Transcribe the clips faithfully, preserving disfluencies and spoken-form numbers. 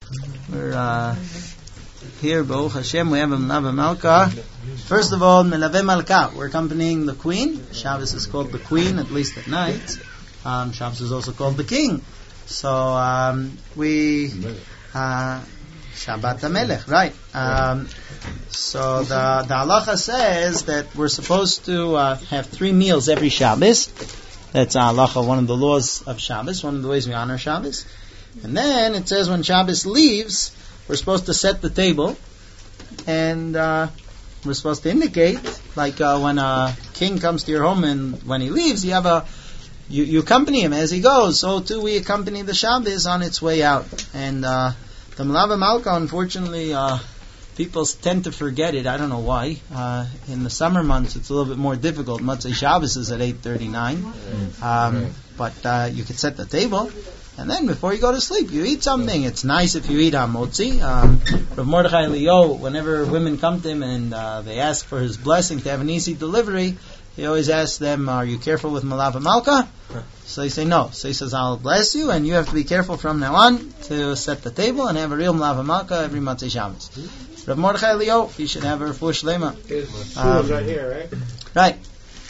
We're uh, here, Baruch Hashem. We have a Melave Malka. First of all, Melave Malka. We're accompanying the Queen. Shabbos is called the Queen, at least at night. Um, Shabbos is also called the King. So um, we uh, Shabbat HaMelech, right? Um, so the the halacha says that we're supposed to uh, have three meals every Shabbos. That's halacha, one of the laws of Shabbos, one of the ways we honor Shabbos. And then it says when Shabbos leaves, we're supposed to set the table, and uh, we're supposed to indicate, like uh, when a king comes to your home and when he leaves, you have a you, you accompany him as he goes. So too we accompany the Shabbos on its way out. And uh, the Melave Malka, unfortunately, uh, people tend to forget it. I don't know why. Uh, in the summer months, it's a little bit more difficult. Motzei Shabbos is at eight thirty-nine, um, but uh, you could set the table. And then before you go to sleep, you eat something. It's nice if you eat hamotzi. Um, Rav Mordechai Eliyahu, whenever women come to him and uh, they ask for his blessing to have an easy delivery, he always asks them, are you careful with Melave Malka? So they say no. So he says, I'll bless you, and you have to be careful from now on to set the table and have a real Melave Malka every Motzei Shabbos. Rav Mordechai Eliyahu, you should have a refuah shlema. His um, right here, right? Right.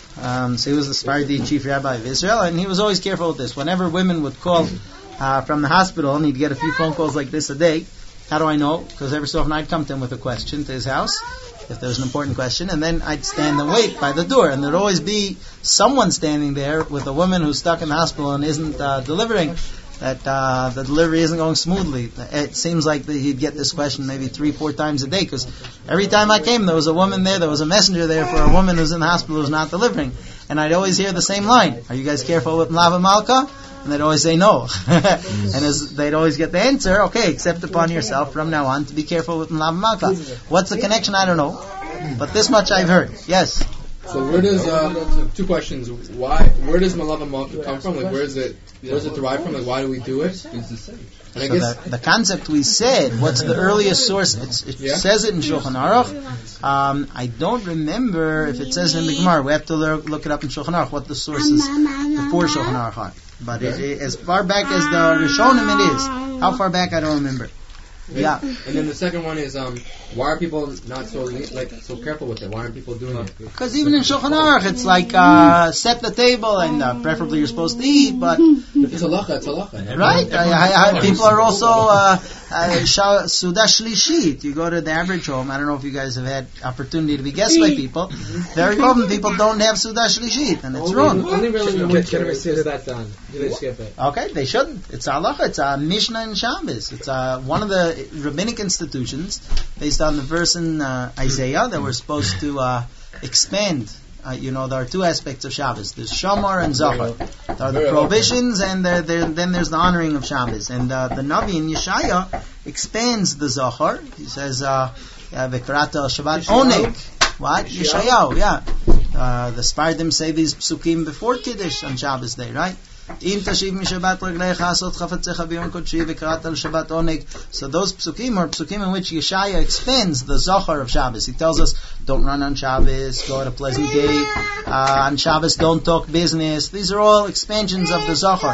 Um, so he was the Sephardi chief rabbi of Israel, and he was always careful with this. Whenever women would call Uh, from the hospital, and he'd get a few phone calls like this a day. How do I know? Because every so often I'd come to him with a question to his house, if there was an important question, and then I'd stand and wait by the door, and there'd always be someone standing there with a woman who's stuck in the hospital and isn't uh, delivering, that uh, the delivery isn't going smoothly. It seems like that he'd get this question maybe three, four times a day, because every time I came, there was a woman there, there was a messenger there for a woman who's in the hospital who's not delivering, and I'd always hear the same line, are you guys careful with Melave Malka? And they'd always say no. And as they'd always get the answer, okay, accept upon yourself from now on to be careful with Melave Malka. What's the connection? I don't know. But this much I've heard. Yes? So where does, uh, two questions. Why, where does Melave Malka come from? Like, where is it, where is it derived from? Like, why do we do it? And I so guess the, the concept we said, what's the earliest source? It's, it yeah. says it in Shulchan Aruch. Um, I don't remember if it says it in the Gemara. We have to look, look it up in Shulchan Aruch, what the sources before Shulchan Aruch are. But it, it, as far back as the Rishonim it is. How far back, I don't remember. Okay. Yeah. And then the second one is, um, why are people not so like so careful with it? Why aren't people doing it? Because even in Shulchan Aruch, it's like uh, set the table, and uh, preferably you're supposed to eat, but it's halacha, it's halacha. Right? I, I, I, people are also uh, uh, Suda Shlishit. You go to the average home. I don't know if you guys have had opportunity to be guests by people. Very often people don't have Suda Shlishit, and it's only, wrong. Only really in the winter is that done. Do they skip it? Okay, they shouldn't. It's halacha. It's a Mishnah and Shabbos. It's uh, one of the rabbinic institutions based on the verse in uh, Isaiah that we're supposed to uh, expand. Uh, you know, there are two aspects of Shabbos. There's Shamar and Zachar. There are the prohibitions, and there, there, then there's the honoring of Shabbos. And uh, the Navi in Yeshaya expands the Zachar. He says, V'karata Shabbat Oneg. What? Yeshayahu, yeah. Uh, the Spardim say these psukim before Kiddush on Shabbos day, right? Im tashiv mi Shabbat reglecha asot chafatzecha b'yom kodshi v'karat al Shabbat oneg. So those psukim are psukim in which Yeshaya extends the Zachar of Shabbos. He tells us, don't run on Shabbos, go at a pleasant gate. Uh, on Shabbos, don't talk business. These are all expansions of the Zachar.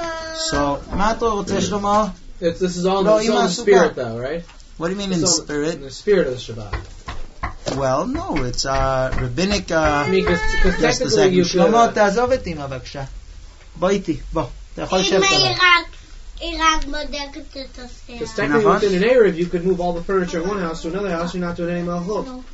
So, Mato, Teshlomo? This is all in the, all in spirit, though, right? What do you mean it's in all, spirit? In the spirit of the Shabbat. Well, no, it's uh, rabbinic. Uh, I mean, because technically you could... שלמה, תעזוב את אמא בבקשה. בוא איתי, בוא. אתה יכול לשבת עליו. היא רק בודקת את הספירה. Because technically within an Erev, you could move all the furniture in one house to another house, you're not doing any melachot.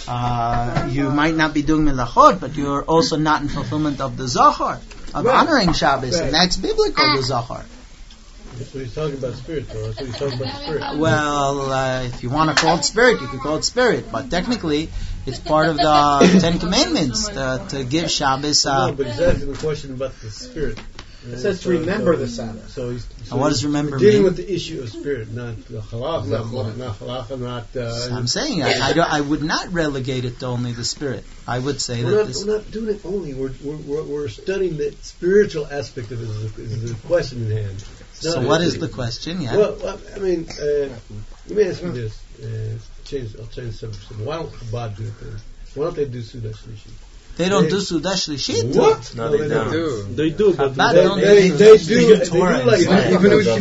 Uh, you might not be doing melachot, but you're also not in fulfillment of the Zachar, of right. honoring Shabbos, right. and that's biblical, the Zachar. That's what he's talking about, spirit, though. That's what he's talking about, spirit. Well, uh, if you want to call it spirit, you can call it spirit, but technically, it's part of the Ten Commandments to, to give Shabbos. Uh, no, but he's asking the question about the spirit. It says to remember the Sabbath. So he's so and what does remember dealing mean? with the issue of spirit, not the halach, not not halacha, not. Uh, I'm saying I, I, don't, I would not relegate it to only the spirit. I would say we're that not, this, we're not doing it only. We're we're, we're studying the spiritual aspect of it. Is the, is the question in hand. So what is the question? Yeah. Well, well I mean, uh, let me ask you this. Uh, change. I'll change the subject. Why don't Chabad do it then? Why don't they do Suda Shlishi? They don't do Suda Shlishit? What? No, they don't. They do, but Chabad they, don't they, do they, Suda. do, they do like Right. Even if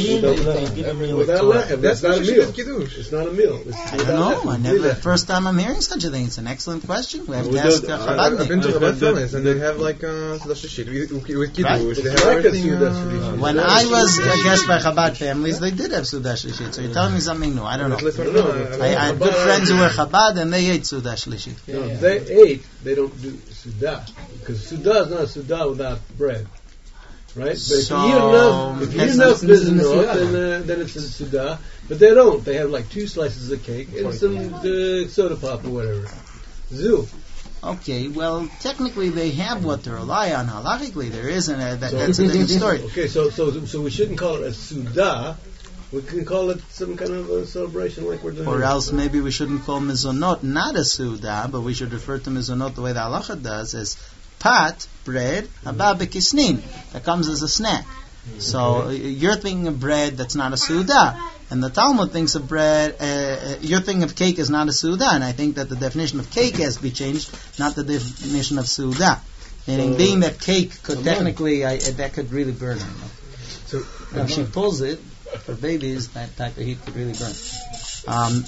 Even without lechem. That's not a meal. Kiddush. It's not a meal. It's I don't know. I never. First time I'm hearing such a thing. It's an excellent question. We have We to ask don't- uh, I- I've I've been to Chabadnik. Chabad families and they have like uh, Suda Shishit with, with Kiddush. Right. They have Like a everything. Suda Uh, Shishit. When I was a guest by Chabad families, they did have Suda Shlishit. So you're telling me something new. I don't know. No, I, I had good friends who were Chabad and they ate Suda Shlishit. No, they ate, they don't do Suda. Because Suda is not a Suda without bread. Right? But So, if you eat enough, if you eat that's enough not- isn't mizunot, a Suda. then, uh, then it's a Suda. But they don't. They have like two slices of cake and some uh, soda pop or whatever. Zoo. Okay, well, technically they have what to rely on. Halachically, there isn't. A, that, So- that's a different story. Okay, so so so we shouldn't call it a Suda. We can call it some kind of a celebration like we're doing. Or here. else maybe we shouldn't call mizonot not a suda, but we should refer to mizonot the way the halacha does, as pat, bread, haba bekisnin. That comes as a snack. So uh, you're thinking of bread that's not a suda, and the Talmud thinks of bread. Uh, uh, you're thinking of cake as not a suda, and I think that the definition of cake has to be changed, not the definition of suda. Meaning, So- being that cake could Amen. technically, I, uh, that could really burn her. So, If she pulls it, for babies, that type of heat could really burn. Um,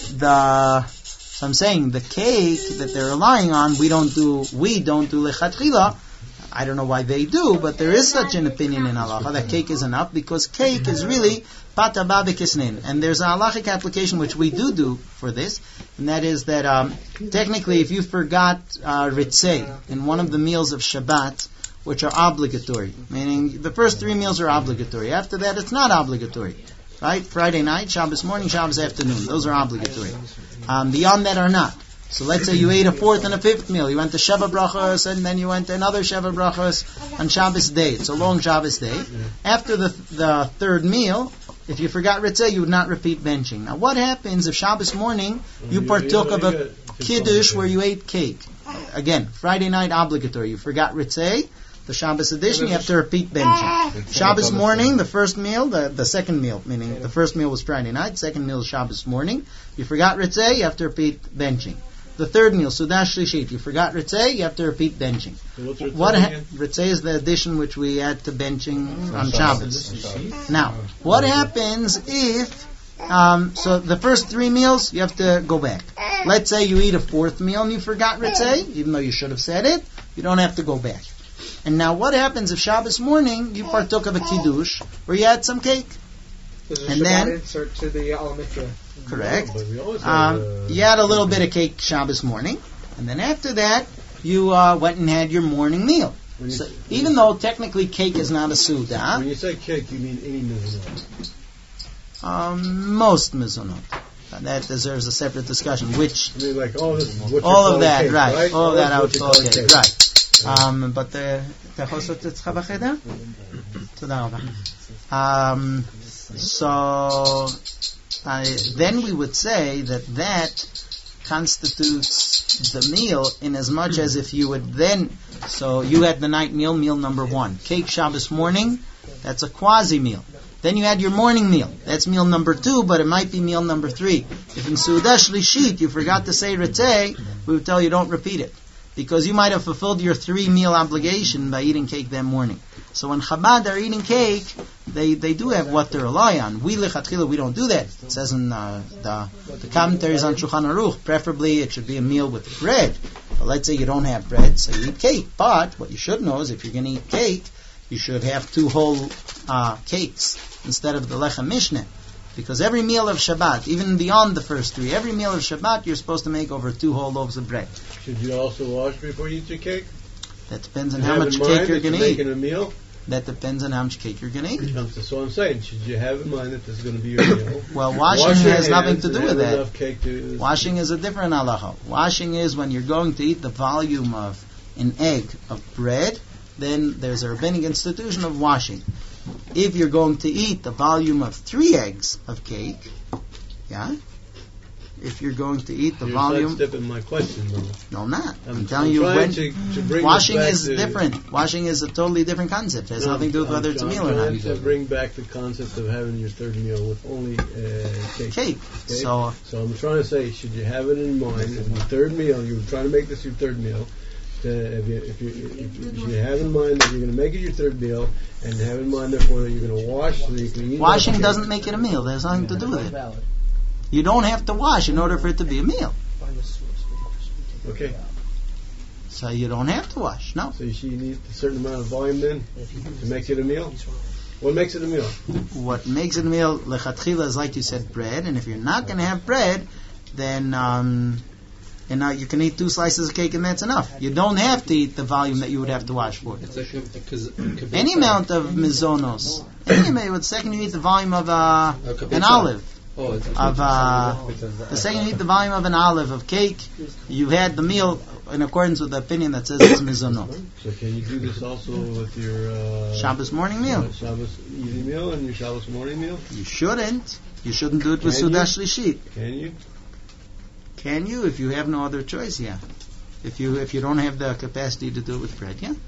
the so I'm saying the cake that they're relying on, we don't do. We don't do lechatchila. I don't know why they do, but there is such an opinion in halacha that cake is enough because cake is really pata ba bekisnin, and there's a halachic application which we do do for this, and that is that um, technically, if you forgot uh, ritzei in one of the meals of Shabbat, which are obligatory, meaning the first three meals are obligatory. After that, it's not obligatory, right? Friday night, Shabbos morning, Shabbos afternoon. Those are obligatory. Um, beyond that are not. So let's say you ate a fourth and a fifth meal. You went to Sheva Brachos, and then you went to another Sheva Brachos on Shabbos day. It's a long Shabbos day. After the the third meal, if you forgot Ritzeh, you would not repeat benching. Now, what happens if Shabbos morning you partook of a kiddush where you ate cake? Again, Friday night obligatory. You forgot Ritzeh. The Shabbos edition, you have to repeat benching. Shabbos morning, the first meal, the, the second meal, meaning the first meal was Friday night, second meal is Shabbos morning. You forgot Ritzeh, you have to repeat benching. The third meal, Sudash Shlishit, you forgot Ritzeh, you have to repeat benching. So what's Ritzeh What ha- again? Ritzeh is the addition which we add to benching on Shabbos. Now, what happens if, um, so the first three meals, you have to go back. Let's say you eat a fourth meal and you forgot Ritzeh, even though you should have said it, you don't have to go back. And now what happens if Shabbos morning you partook of a kiddush where you had some cake? There's a And Shabbat then- insert to the Al Mikra. Correct. But we always have, Um, uh, you had a little bit of cake Shabbos morning, and then after that you uh, went and had your morning meal. when you, So even though technically cake is not a suda, when you say cake, you mean any mizunot. um, most mizunot. That deserves a separate discussion. Which I mean, like all this, what you're all of calling that, cake, right? right? All of that I would that's call what you're cake, calling right? Um, but the אתה יכול לעשות אצלך בחדר? תודה רבה. Um, so I, then we would say that that constitutes the meal in as much as if you would then, so you had the night meal, meal number one. Cake Shabbos morning, that's a quasi meal. Then you had your morning meal. That's meal number two, but it might be meal number three. If in Suda Shlishit you forgot to say Ritzeh, we would tell you don't repeat it. Because you might have fulfilled your three meal obligation by eating cake that morning. So when Chabad are eating cake, they, they do have what to rely on. We lechatchila, we don't do that. It says in uh, the, the commentaries on Shulchan Aruch, preferably it should be a meal with bread. But let's say you don't have bread, so you eat cake. But what you should know is if you're going to eat cake, you should have two whole uh, cakes instead of the lechem mishneh. Because every meal of Shabbat, even beyond the first three, every meal of Shabbat you're supposed to make over two whole loaves of bread. Should you also wash before you eat your cake? That depends on You how have much in cake mind you're that going to you're eat. making a meal? That depends on how much cake you're going to eat. That's what I'm saying. Should you have in mind that this is going to be your meal? Well, washing Wash your has nothing hands to do and with have that. enough cake to Washing is a different halacha. Washing is when you're going to eat the volume of an egg of bread, then there's a rabbinic institution of washing. If you're going to eat the volume of three eggs of cake, yeah, if you're going to eat the You're volume, sidestepping my question, though. no, I'm not. I'm, I'm, telling I'm you trying when. to, to bring Washing us back is to, different. Washing is a totally different concept. It has No, nothing to do with I'm- whether it's a I'm meal or trying not. to bring back the concept of having your third meal with only uh, cake. Cake. Okay? So So I'm trying to say, should you have it in mind, in the third meal, you're trying to make this your third meal, to, if you, if you, if you, if you have in mind that you're going to make it your third meal, and have in mind therefore that you're going to wash so you can eat. Washing doesn't make it a meal. There's nothing to do with it. You don't have to wash in order for it to be a meal. Okay. So you don't have to wash. No. So you should need a certain amount of volume then to make it a meal. What makes it a meal? What makes it a meal, lechatchila, is like you said, bread. And if you're not going to have bread, then um, and now you can eat two slices of cake and that's enough. You don't have to eat the volume that you would have to wash for. It's like a, a, a Any amount of mizonos. Any amount. The second you eat the volume of uh, an olive. Oh, it's Of uh, the second you eat the volume of an olive of cake, you've had the meal in accordance with the opinion that says it's mizono. So can you do this also with your uh, Shabbos morning meal. uh, Shabbos evening meal and your Shabbos morning meal? You shouldn't. You shouldn't do it with Can you? Sudash Lishit. Can you? Can you? If you have no other choice, yeah. If you if you don't have the capacity to do it with bread, yeah.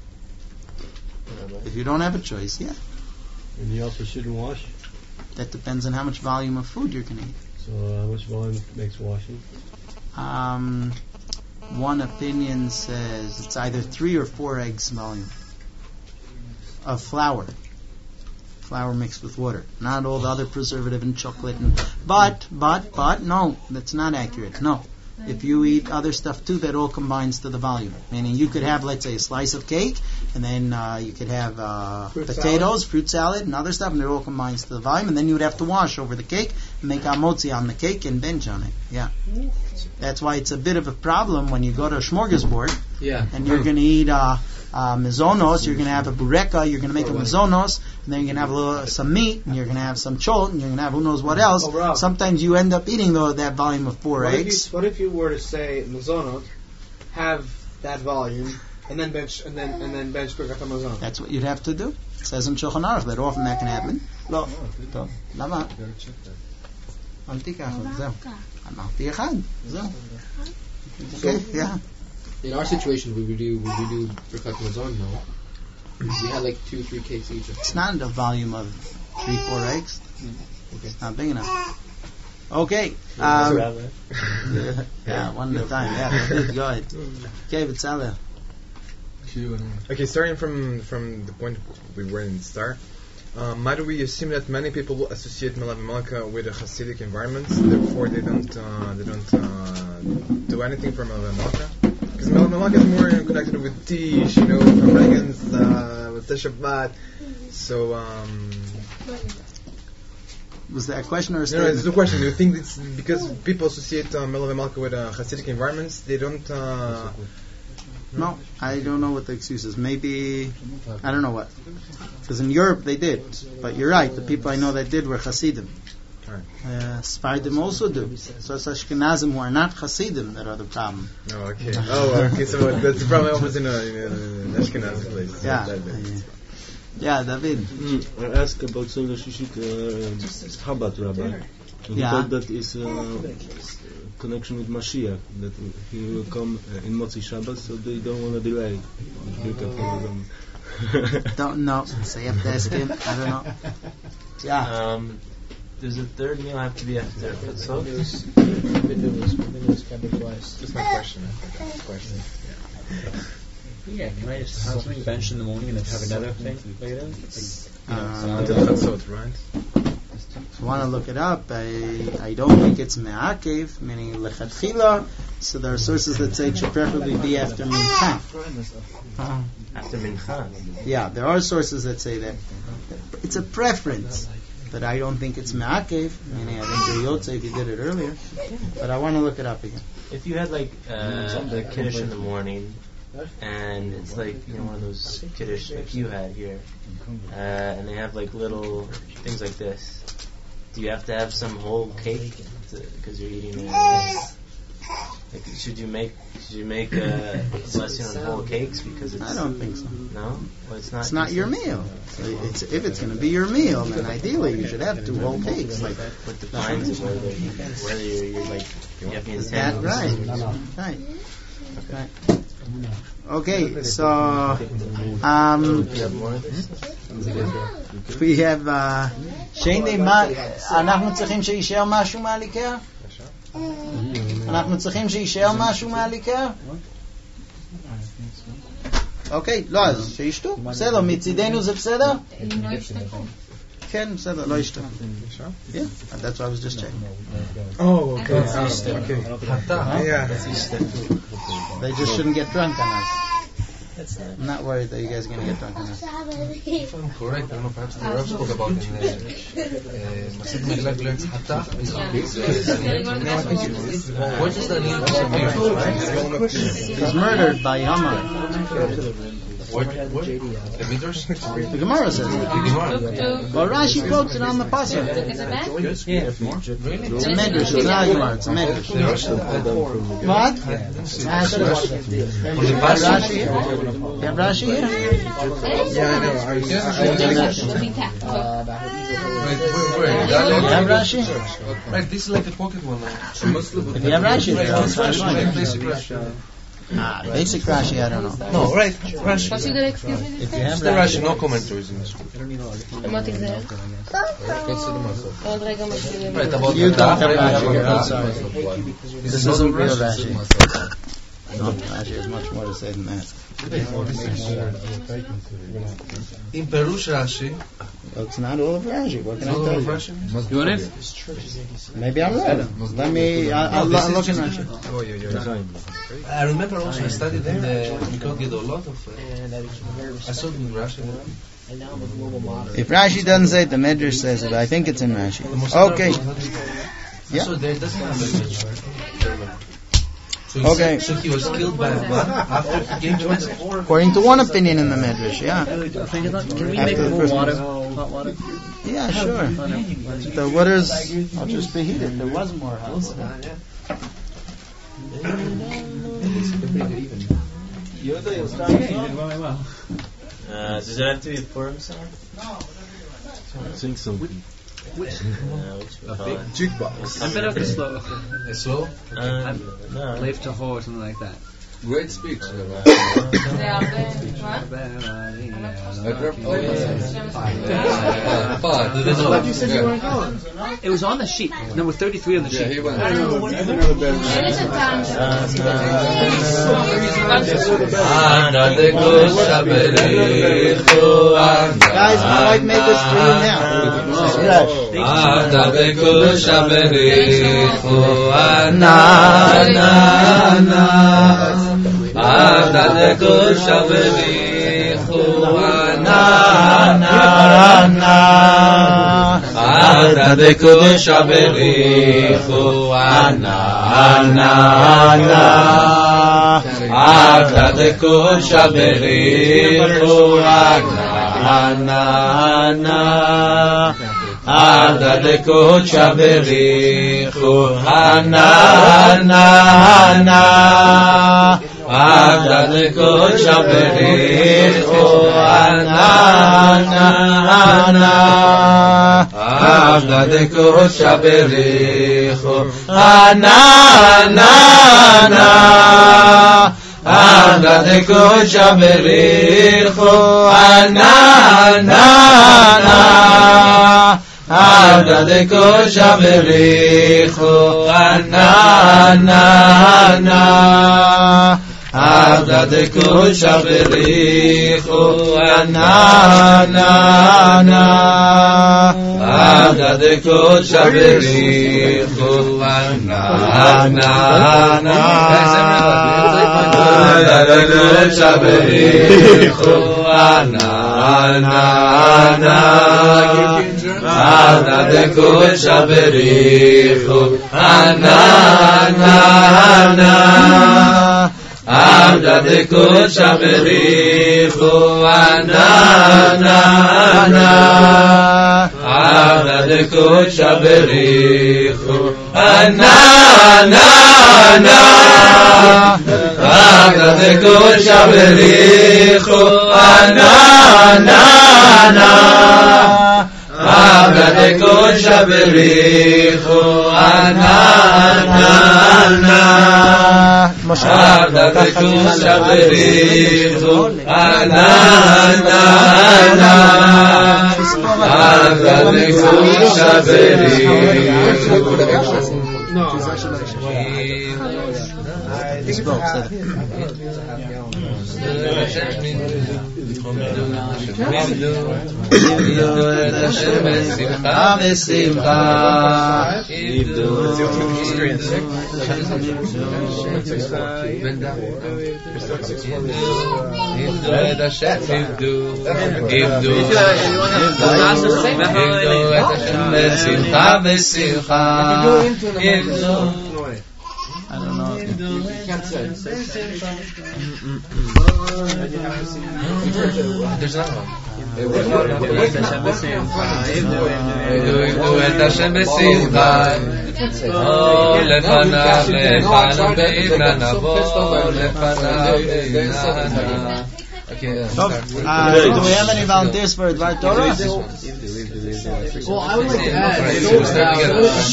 If you don't have a choice, yeah. And you also shouldn't wash. That depends on how much volume of food you're going to eat. So uh, how much volume makes washing? Um, one opinion says it's either three or four eggs volume of flour. Flour mixed with water. Not all the other preservative and chocolate. And, but, but, but, no, that's not accurate. No. If you eat other stuff too, that all combines to the volume. Meaning you could have, let's say, a slice of cake, and then uh, you could have uh, Fruit potatoes, salad. fruit salad, and other stuff, and it all combines to the volume. And then you would have to wash over the cake, and make amotzi on the cake, and bench on it. Yeah. That's why it's a bit of a problem when you go to a smorgasbord, yeah. and you're going to eat uh, uh, mizonos, you're going to have a bureka, you're going to make a mizonos, and then you're going to have a little, some meat, and you're going to have some chol, and you're going to have who knows what else. Oh, Rob. Sometimes you end up eating though that volume of four What if, eggs. you, what if you were to say mizonot, have that volume, and then bench and then and then bench birkat hamazon? That's what you'd have to do. It says in Shulchan Aruch that often that can happen. לא. טוב. למה? אל תיקח, זהו. אמרתי אחד, זהו. Okay, yeah. In our situation, we would do we would do birkat hamazon. No, we had like two, three cakes each. It's not a volume of three, four eggs. Okay. It's not big enough. Okay. Um, yeah, one at a time. Yeah, good, go ahead. Okay, Vitzalel. Okay, starting from from the point we were in the start, um, might we assume that many people associate Malav Malka with a Hasidic environment, therefore they don't uh, they don't uh, do anything for Malav Malka? Because Malav Malka is more connected with Tish, you know, from Reagan's, uh, with Shabbat. So, um, Was that a question or a no, no, statement? it's the question. Do you think it's because people associate uh, Malav Malka with uh, Hasidic environments, they don't? Uh, No, I don't know what the excuse is. Maybe, I don't know what. Because in Europe they did. But you're right, the people I know that did were Hasidim. Right. Uh, Sephardim also do. So it's Ashkenazim who are not Hasidim that are the problem. Oh, okay. Oh, okay. So that's the problem. I was in a, in a, in an Ashkenazi place. Yeah. That bit. Uh, yeah, David. Mm, I asked about Solar Shishit uh, Chabad Rabbi. He Yeah. thought that is a connection with Mashiach, that he will come uh, in Motzi Shabbat, so they don't want to delay. Don't know. So you have to ask him. I don't know. Yeah. Um, does the third meal have to be after Chatzot? That's my question. That's the question. Yeah, can I just have something bench in the morning and then have another thing later? Like, you know, Uh, some Until other- Chatzot, right? If you want to look it up, I, I don't think it's me'akev, meaning lechatchila. So there are sources that say it should preferably be after mincha. Uh, After Mincha. yeah, there are sources that say that. It's a preference, but I don't think it's me'akev, meaning I think the Yotze if you did it earlier. But I want to look it up again. If you had like uh, a kiddush in the morning, and it's like, you know, one of those kiddush like you had here, uh, and they have like little things like this, do you have to have some whole cake because you're eating it? Like, should you make should you make a blessing on whole cakes because it's I don't think so. no? Well, it's not. It's not your meal. So it's, if it's going to be your meal, then ideally you should have two whole cakes. Like What defines it? Whether whether you're, you're like you have the that, intent. right? Right. Right. Okay, so um, we have uh, שני מה, אנחנו צריכים שישאר משהו מהליקר? אנחנו צריכים שישאר משהו מהליקר? אוקיי, לא, אז שישתו. בסדר, מצידנו זה בסדר? כן, בסדר, לא ישתו. Yeah, that's what I was just checking. Oh, okay. Oh, okay. Yeah. They just shouldn't get drunk on us. I'm not worried that you guys are going to get drunk on us. If I'm correct, I don't know, perhaps the Rav spoke about in Masid Megillah learns Hatach. What is the name of the He's murdered by Haman. What? What? The Midrash? The Gemara says it. Well, Rashi quotes it on the pasuk. Yeah. It's a medrash. It's not a Gemara. It's a medrash. What? Rashi. Rashi. You have Rashi here? Yeah, I know. I was Yeah. Wait, wait, wait. You have Rashi? Right, this is like a pocket one. If you have Rashi, then it's Rashi. Basic Rashi. Ah, basic Rashi, I don't know. No, right, Rashi. If you have The Rashi, no commentaries in this book. Right, about You the don't have Hatach, Rashi here, about I'm sorry. This isn't real Rashi. No, Rashi has much more to say than that. In Perush Rashi, Well, it's not all of Rashi. What can I all tell of you? Rashi. You want it? Maybe I'm wrong. Let me, I'll, I'll, this I'll is look in just- Rashi. Oh, yeah, yeah. I remember also I studied in the Mikot Gedolot of. Uh, I saw it in Rashi. If Rashi doesn't say it, the Medrash says it. I think it's in Rashi. Okay. Yeah. So there doesn't have a Medrash. So he Okay. said- So he was killed by what? After he gave Joseph? According to one opinion in the Medrash, yeah. Can we After make the more first water? one. Hot water? Yeah, sure. The water's, I'll just preheat it. There was more hot water. Uh, does it have to be a Purim song? Sing something. Uh, which we call it? Jukebox. I bet I could slow. So? Uh, no. Live to whore or something like that. Great speech. Uh, Like you said you weren't going. It was on the sheet. Number thirty-three on the sheet. Yeah, he went. Guys, my wife made this for you now. It's fresh. Na, na, na. Na, na, na. Ada de kosha berichu ana na na. Ada de kosha berichu ana na na. Ada de kosha berichu ana na na. Ada de kosha berichu ana na na. Ada de kosha berichu ana na na. Ada de kosha berichu ana na na. Ada de kosha berichu ana na na. Ada de kosha berichu ana na na. Ada de kosha berichu ana na na. Ada de kosha berichu ana na na. Ada de kosha berichu ana na na. Ada de kosha berichu ana na na. Ada de kosha berichu ana na na. Ada de kosha berichu ana na na. Ada de kosha berichu ana na na. Ada de kosha berichu ana na na. Ada de kosha berichu No. He spoke. So. I don't know. You can't say. There's another one. Uh, do we have any volunteers for Dvar Torah? Well, I would like to add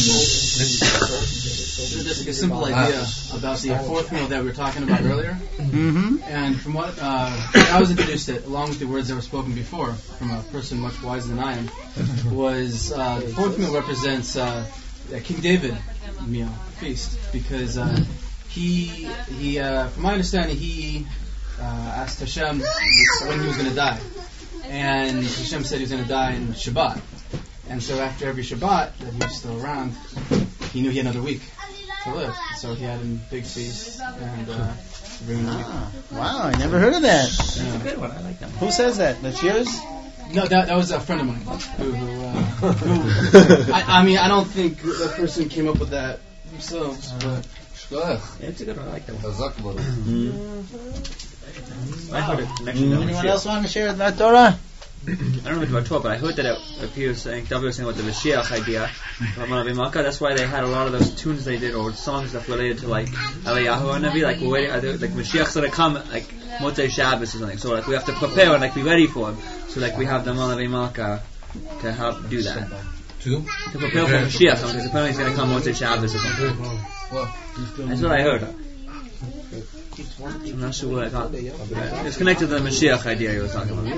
just a simple idea about the fourth meal that we were talking about earlier. Mm-hmm. And from what uh, I was introduced it, along with the words that were spoken before from a person much wiser than I am, was uh, the fourth meal represents uh, a King David meal feast, because uh, he he uh, from my understanding he uh, asked Hashem when he was going to die, and Hashem said he was going to die in Shabbat, and so after every Shabbat that he was still around, he knew he had another week to live, so he had a big feast and uh, bring him ah, wow, I never heard of that. Yeah. That's a good one. I like that. Who says that? That's yours? No, that that was a friend of mine. Who, who, uh, who I, I mean, I don't think that person came up with that themselves, but yeah, it's a good one. I like that one. Mm-hmm. I heard it. Anyone else want to share that Torah? I don't know about Torah, but I heard that it, if he was saying, David was saying about the Mashiach idea from Malavi Malka, that's why they had a lot of those tunes they did, or songs that related to like Eliyahu or Navi, like we're waiting, like Mashiach's gonna come, like Motzei Shabbos or something. So like we have to prepare and like be ready for him. So like we have the Malavi Malka to help do that. To? To prepare for Mashiach, because apparently he's gonna come Motzei Shabbos or something. That's what I heard. I'm not sure what I thought. It's connected to the Mashiach idea you were talking about.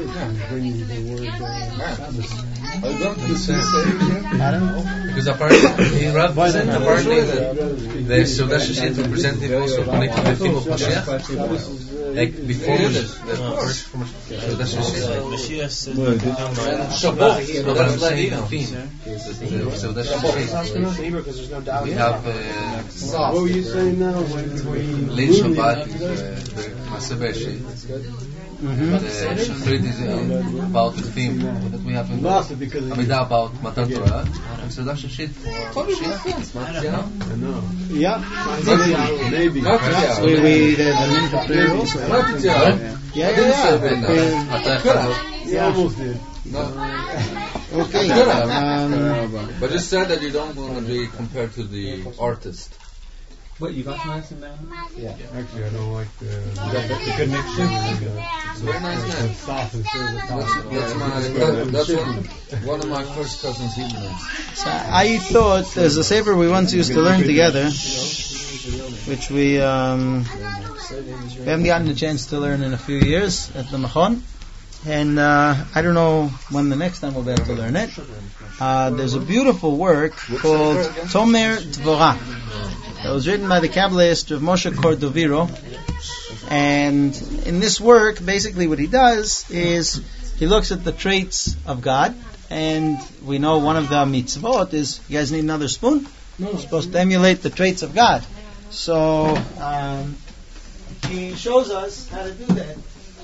Because apparently, he represents apparently the Seudah Shishit represented also connected to the theme of Mashiach. Like before the first Seudah Shishit. Shabbat. No, but I'm saying the theme. Seudah Shishit. We have what were you saying now? Leil Shabbat is the Maaseh Bereshit. Mm-hmm. The Shachrit is uh, about the theme that we have in Amidah about Matan Torah, and Seudah Shishit for Mashiach. I know. Yeah. Maybe. We we have an interpreter also. Yeah, yeah, yeah. You almost did. Okay. Um, but you said that you don't want to be compared to the artist. What, you got some nice in there? Yeah. Actually, I don't like the, the, the connection. It's very nice man. Soft and sort of That's, that's, my, that, that's one, one of my first cousins' evenings. So I thought there's a sefer we once used to learn together, which we um, we haven't gotten a chance to learn in a few years at the Machon. And uh, I don't know when the next time we'll be able to learn it. Uh, there's a beautiful work called Tomer Dvorah that was written by the Kabbalist of Moshe Cordovero. And in this work, basically what he does is he looks at the traits of God. And we know one of the mitzvot is, you guys need another spoon? No. You're supposed to emulate the traits of God. So um, he shows us how to do that.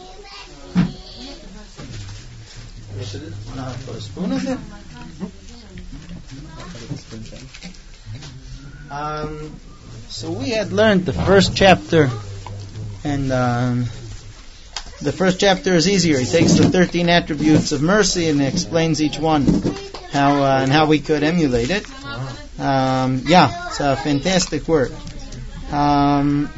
Now put a spoon in there. Um, so we had learned the first chapter, and um, the first chapter is easier. He takes the thirteen attributes of mercy and explains each one, how uh, and how we could emulate it. Um, yeah, it's a fantastic work. Um,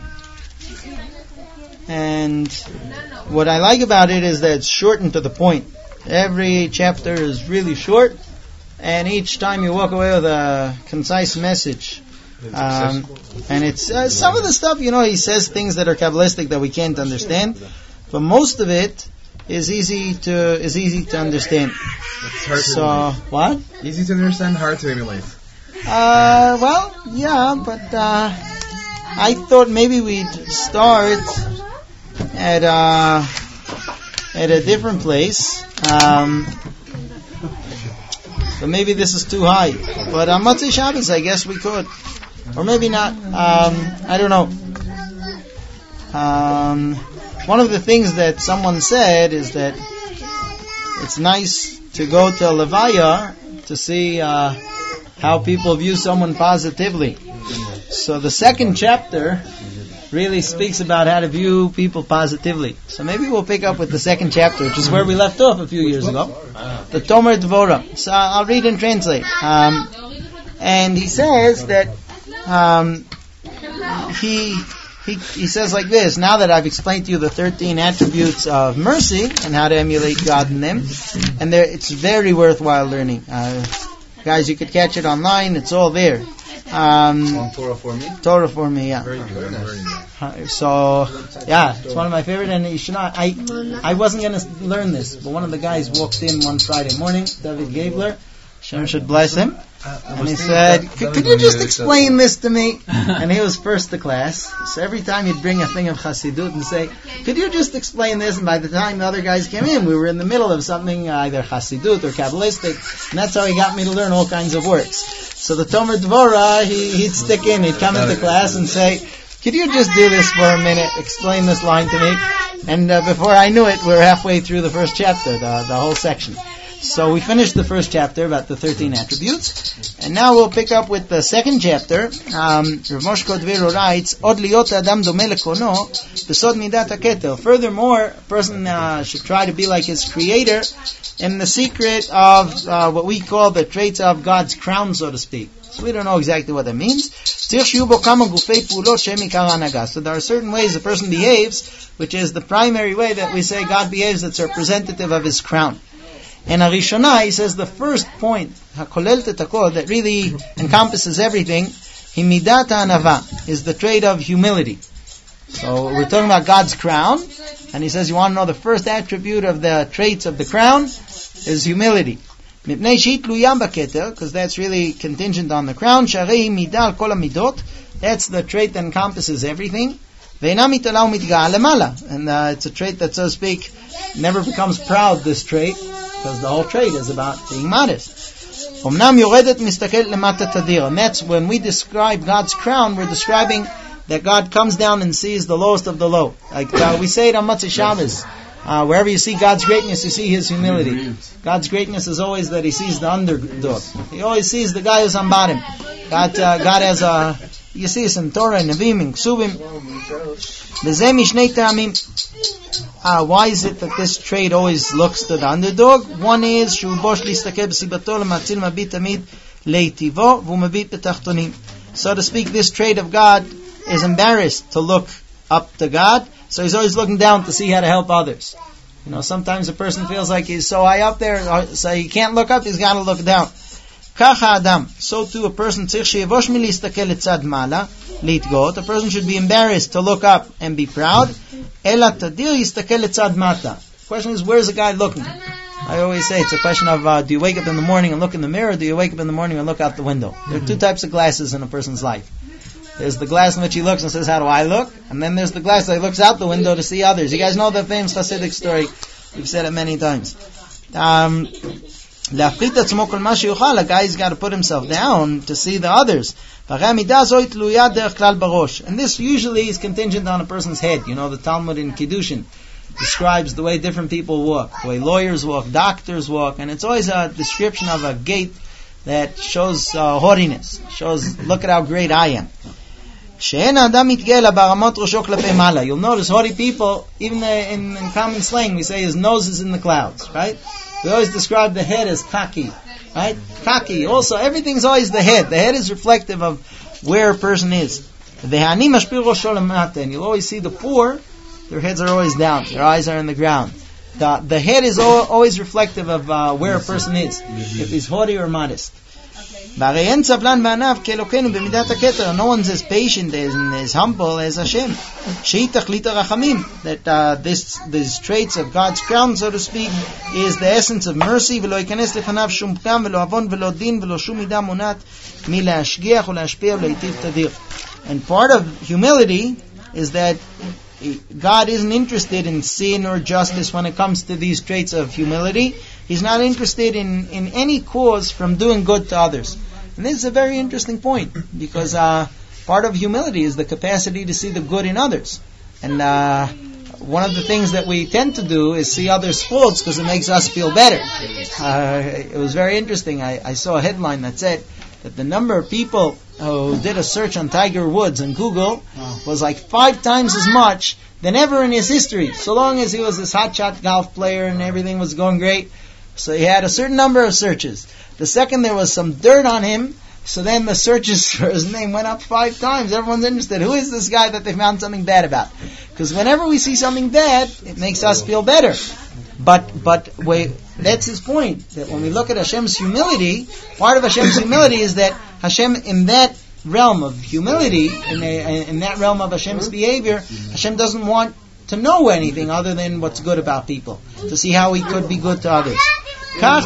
and what I like about it is that it's short and to the point. Every chapter is really short, and each time you walk away with a concise message. Um, and it's uh, some of the stuff, you know, he says things that are Kabbalistic that we can't understand, but most of it is easy to is easy to understand. It's hard so to what? Easy to understand, hard to emulate. Uh, well, yeah, but uh, I thought maybe we'd start at uh, at a different place. Um, but maybe this is too high. But on Motzei Shabbos, I guess we could, or maybe not. Um, I don't know. Um, one of the things that someone said is that it's nice to go to a levaya to see uh, how people view someone positively. So the second chapter really speaks about how to view people positively. So maybe we'll pick up with the second chapter, which is where we left off a few years ago. The Tomer Dvorah. So I'll read and translate. Um, and he says that um, he, he he says like this: now that I've explained to you the thirteen attributes of mercy and how to emulate God in them, and it's very worthwhile learning. Uh, guys, you could catch it online. It's all there. Um, On Torah for me? Torah for me, yeah. Very good, very nice. Uh, So, yeah, it's one of my favorite, and you should not, I, I wasn't going to learn this, but one of the guys walked in one Friday morning, David Gabler, Hashem should bless him, and he said, could, could you just explain this to me? And he was first to class, so every time he'd bring a thing of Chassidut and say, could you just explain this? And by the time the other guys came in, we were in the middle of something, either Chassidut or Kabbalistic, and that's how he got me to learn all kinds of works. So the Tomer Dvorah, he, he'd stick in, he'd come into class and say, could you just do this for a minute, explain this line to me? And uh, before I knew it, we were halfway through the first chapter, the, the whole section. So we finished the first chapter about the thirteen attributes, and now we'll pick up with the second chapter. Um, Rav Moshe Cordovero writes, Od liot adam domeh lekono, b'sod midat haketer. Furthermore, a person uh, should try to be like his creator in the secret of uh, what we call the traits of God's crown, so to speak. So we don't know exactly what that means. So there are certain ways a person behaves, which is the primary way that we say God behaves that's representative of His crown. And Arishonah, he says the first point, HaKolel Tetakol, that really encompasses everything, Himidat HaAnava, is the trait of humility. So we're talking about God's crown, and he says you want to know the first attribute of the traits of the crown is humility. Because that's really contingent on the crown. That's the trait that encompasses everything. And uh, it's a trait that, so to speak, never becomes proud, this trait, because the whole trait is about being modest. And that's when we describe God's crown, we're describing that God comes down and sees the lowest of the low. Like uh, we say it on Motzei Shabbos. Uh, wherever you see God's greatness, you see His humility. God's greatness is always that He sees the underdog. He always sees the guy who's on bottom. God, uh, God has a, you see this in Torah, in Nevi'im, in Ksubim. Uh, why is it that this trait always looks to the underdog? One is, so to speak, this trait of God is embarrassed to look up to God, so he's always looking down to see how to help others. You know, sometimes a person feels like he's so high up there, so he can't look up, he's got to look down. So too a person, a person should be embarrassed to look up and be proud. The question is, where's the guy looking? I always say it's a question of uh, do you wake up in the morning and look in the mirror, or do you wake up in the morning and look out the window? There are two types of glasses in a person's life. There's the glass in which he looks and says, how do I look? And then there's the glass that he looks out the window to see others. You guys know the famous Hasidic story. We've said it many times. Um, a guy's got to put himself down to see the others. And this usually is contingent on a person's head. You know, the Talmud in Kiddushin describes the way different people walk, the way lawyers walk, doctors walk, and it's always a description of a gait that shows uh, haughtiness, shows, look at how great I am. You'll notice haughty people, even in, in common slang, we say his nose is in the clouds, right? We always describe the head as cocky, right? Cocky. Also, everything's always the head. The head is reflective of where a person is. And you'll always see the poor, their heads are always down, their eyes are in the ground. The, the head is al- always reflective of uh, where a person is, if he's haughty or modest. והרי אין סבלן בענף כאלוקינו במידת הכתר. No one's as patient and as humble as Hashem. שהיא תכלית הרחמים. That uh, this, these traits of God's crown, so to speak, is the essence of mercy. ולא ייכנס לפניו שום פגם ולא עוון ולא דין ולא שום מידה מונעת מלהשגיח ולהשפיע ולהיטיב תדיר. And part of humility is that God isn't interested in sin or justice when it comes to these traits of humility. He's not interested in, in any cause from doing good to others. And this is a very interesting point, because uh, part of humility is the capacity to see the good in others. And uh, one of the things that we tend to do is see others' faults because it makes us feel better. Uh, it was very interesting. I, I saw a headline that said that the number of people who did a search on Tiger Woods on Google was like five times as much than ever in his history. So long as he was this hotshot golf player and everything was going great, so he had a certain number of searches. The second there was some dirt on him, so then the searches for his name went up five times. Everyone's interested. Who is this guy that they found something bad about? Because whenever we see something bad, it makes us feel better. But but wait, that's his point. That when we look at Hashem's humility, part of Hashem's humility is that Hashem, in that realm of humility, in, a, in that realm of Hashem's behavior, Hashem doesn't want to know anything other than what's good about people, to see how he could be good to others. A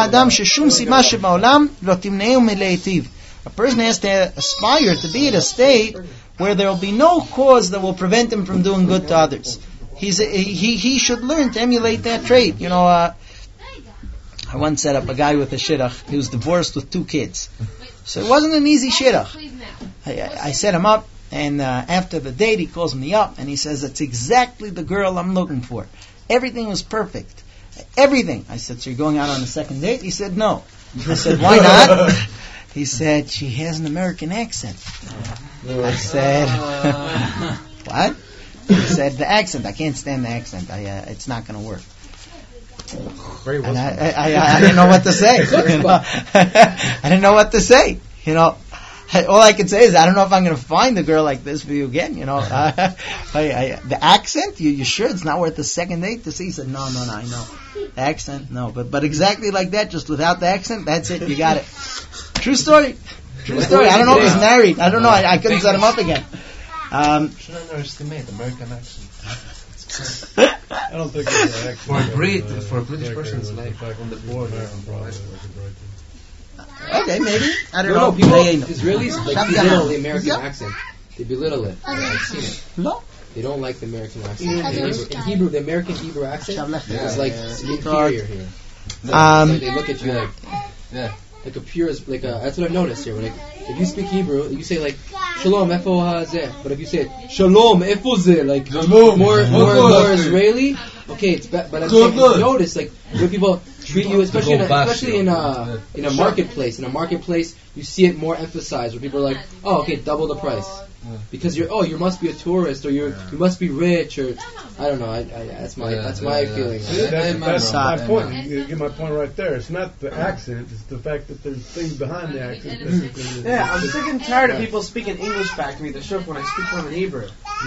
person has to aspire to be at a state where there will be no cause that will prevent him from doing good to others. He's a, he he should learn to emulate that trait. You know, uh, I once set up a guy with a shidduch. He was divorced with two kids, so it wasn't an easy shidduch. I, I, I set him up, and uh, after the date, he calls me up and he says, "It's exactly the girl I'm looking for. Everything was perfect, everything." I said, "So you're going out on a second date?" He said, "No." I said, "Why not?" He said, "She has an American accent." I said, "What?" He said, "The accent. I can't stand the accent. I, uh, it's not going to work." And I, I, I, I didn't know what to say. You know? I didn't know what to say. You know, all I could say is, I don't know if I'm going to find a girl like this for you again. You know, uh, I, I, the accent. You, you sure it's not worth the second date to see? He said, "No, no, no. I know the accent. No, but but exactly like that, just without the accent. That's it. You got it. True story. True story. I don't know if he's married. I don't know. I, I couldn't set him up again." Um, Should I underestimate American accent? I don't think it's an accent. For a Brit, for a British person, it's like on the border. Okay, maybe. I don't no, know. No, people, They- Israelis like Shab belittle Gana. the American Yeah. accent. They belittle it. I've seen it. No. They don't like the American accent. Yeah. In Hebrew, in Hebrew, the American Hebrew accent Yeah. is like Yeah. inferior here. Um, It's like they look at you like, yeah, like a pure, like a, that's what I've noticed here. When like, if you speak Hebrew, you say like Shalom efo hazeh, but if you say Shalom efo zeh, like more more more Israeli, okay, it's be- but I'm saying, if you notice like when people treat you, especially in a, especially in a in a marketplace, in a marketplace, you see it more emphasized where people are like, oh, okay, double the price. Because you're oh you must be a tourist or you you must be rich or I don't know I, I that's my Yeah, that's yeah, my yeah. feeling. See, that's that's Stop. my point. You get my point right there. It's not the accent; it's the fact that there's things behind the accent. that- Yeah, I'm sick and tired of people speaking English back to me, the shuk, when I speak to them in Hebrew.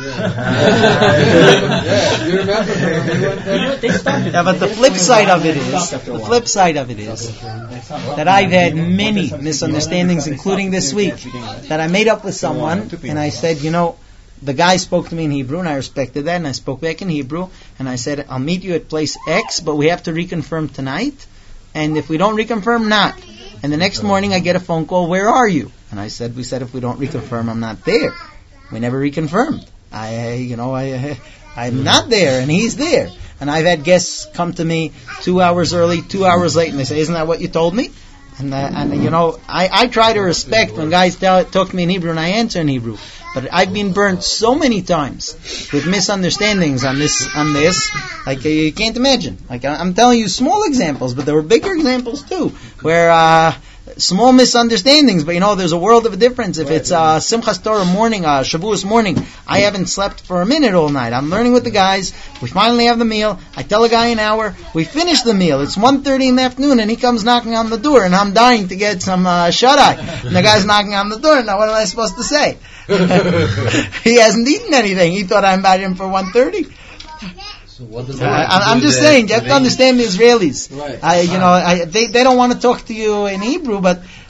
Yeah, you remember? Yeah, but the flip side of it is, the flip side of it is that I've had many misunderstandings, including this week, that I made up with someone, and I said, you know, the guy spoke to me in Hebrew, and I respected that, and I spoke back in Hebrew, and I said, I'll meet you at place X, but we have to reconfirm tonight, and if we don't reconfirm, not. And the next morning I get a phone call, where are you? And I said, we said if we don't reconfirm, I'm not there. We never reconfirmed. I, you know, I, I'm not there, and he's there. And I've had guests come to me two hours early, two hours late, and they say, isn't that what you told me? And, uh, and you know, I, I try to respect when guys tell, talk to me in Hebrew and I answer in Hebrew. But I've been burnt so many times with misunderstandings on this, on this, like uh, you can't imagine. Like I- I'm telling you small examples, but there were bigger examples too, where uh, small misunderstandings. But you know, there's a world of a difference. If it's uh, Simchas Torah morning, uh, Shavuos morning, I haven't slept for a minute all night. I'm learning with the guys. We finally have the meal. I tell a guy an hour. We finish the meal. It's one thirty in the afternoon, and he comes knocking on the door, and I'm dying to get some uh, shut-eye. And the guy's knocking on the door. Now, what am I supposed to say? He hasn't eaten anything. He thought I invited him for one thirty. So what does I, that I'm do just then? saying, you have to understand the Israelis. Right. I, you know, I, they they don't want to talk to you in Hebrew, but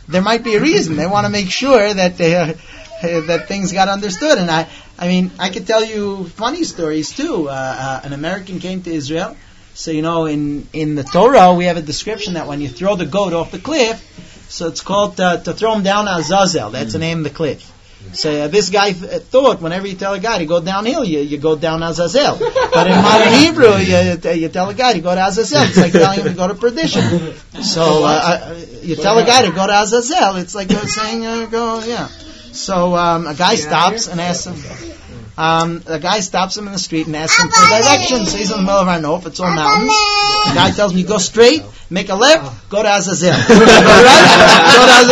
there might be a reason. They want to make sure that they, uh, that things got understood. And I, I mean, I could tell you funny stories too. Uh, uh, an American came to Israel. So, you know, in, in the Torah, we have a description that when you throw the goat off the cliff, so it's called uh, to throw him down Azazel. That's the name of the cliff. So uh, this guy th- thought whenever you tell a guy to go downhill, you, you go down Azazel. But in modern Hebrew, you, you tell a guy to go to Azazel. It's like telling him to go to perdition. So uh, uh, you tell a guy to go to Azazel. It's like uh, saying, uh, go, yeah. So um, a guy stops and asks him. Um, the guy stops him in the street and asks him for directions. So he's in the middle of our Nof, it's all mountains. The guy tells me, go straight, make a left, go to Azazel. Go right, go to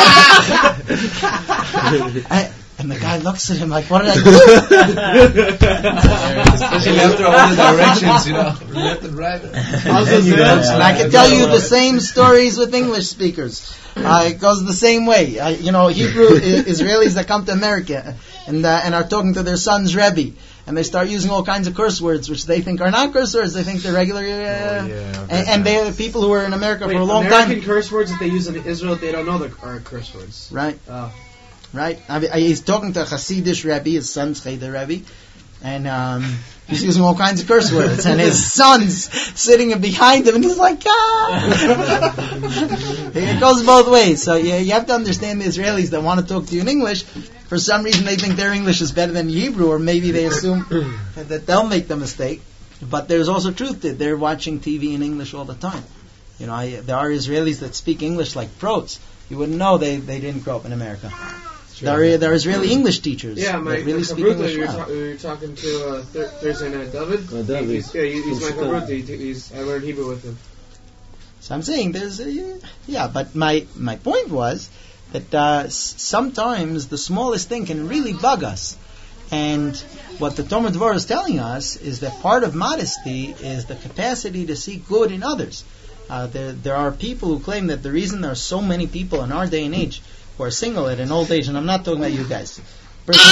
Azazel. I, and the guy looks at him like, what did I do? Especially after all the directions, you know. Left and right. And I can tell you the same stories with English speakers. Uh, it goes the same way. Uh, you know, Hebrew I- Israelis that come to America and uh, and are talking to their son's Rebbe, and they start using all kinds of curse words, which they think are not curse words. They think they're regular. Uh, oh, yeah, and, and they are the people who were in America Wait, for a long American time. American curse words that they use in Israel, they don't know they are curse words. Right. Oh. Right. I, I, he's talking to a Hasidish Rebbe, his son's Cheder Rebbe, and um, he's using all kinds of curse words, and his son's sitting behind him, and he's like, ah! It goes both ways. So yeah, you have to understand the Israelis that want to talk to you in English. For some reason, they think their English is better than Hebrew, or maybe they assume that they'll make the mistake. But there's also truth to it. They're watching T V in English all the time. You know, I, there are Israelis that speak English like pros. You wouldn't know they, they didn't grow up in America. There are, there are Israeli English teachers yeah, my, that really my speak Kabruta, English we were, well. ta- we were talking to uh, th- Thursday night, David. Uh, David. He's, yeah, he- he's my Kabruta. He, he's, I learned Hebrew with him. So I'm saying there's a, yeah, but my my point was that uh, s- sometimes the smallest thing can really bug us, and what the Talmud Dvar is telling us is that part of modesty is the capacity to see good in others. Uh, there there are people who claim that the reason there are so many people in our day and age who are single at an old age, and I'm not talking about you guys. He's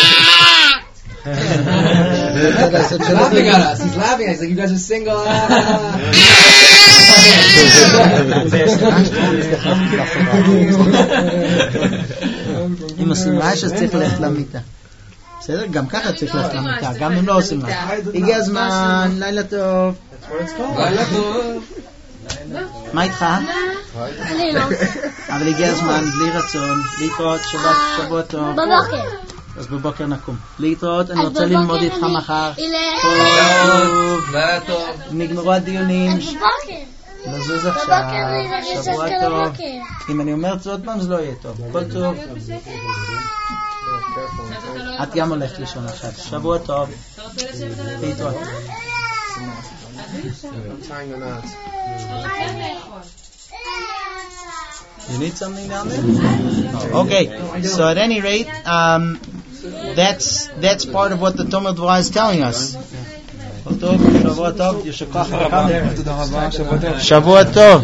laughing at us. He's laughing at us. He's like, you guys are single. אם עושים רעש אז צריך ללכת למיטה. בסדר? גם ככה צריך ללכת למיטה, גם אם לא עושים רעש. הגיע הזמן, לילה טוב. לילה טוב. מה איתך? אבל הגיע הזמן, בלי רצון, להתראות, שבת, שבוע טוב. בבוקר. אז בבוקר נקום. להתראות, אני רוצה ללמוד איתך מחר. טוב. לילה טוב. נגמרו הדיונים. בבוקר. נזוז עכשיו. שבוע טוב. בבוקר. אם אני אומר את זה עוד פעם, זה לא יהיה טוב. הכל טוב. את גם הולכת לישון עכשיו. שבוע טוב. להתראות. Tying the knots. You need something down there? Oh, okay. So at any rate, um, that's that's part of what the Talmud Dvar is telling us. Shavua Tov. Shavua Tov.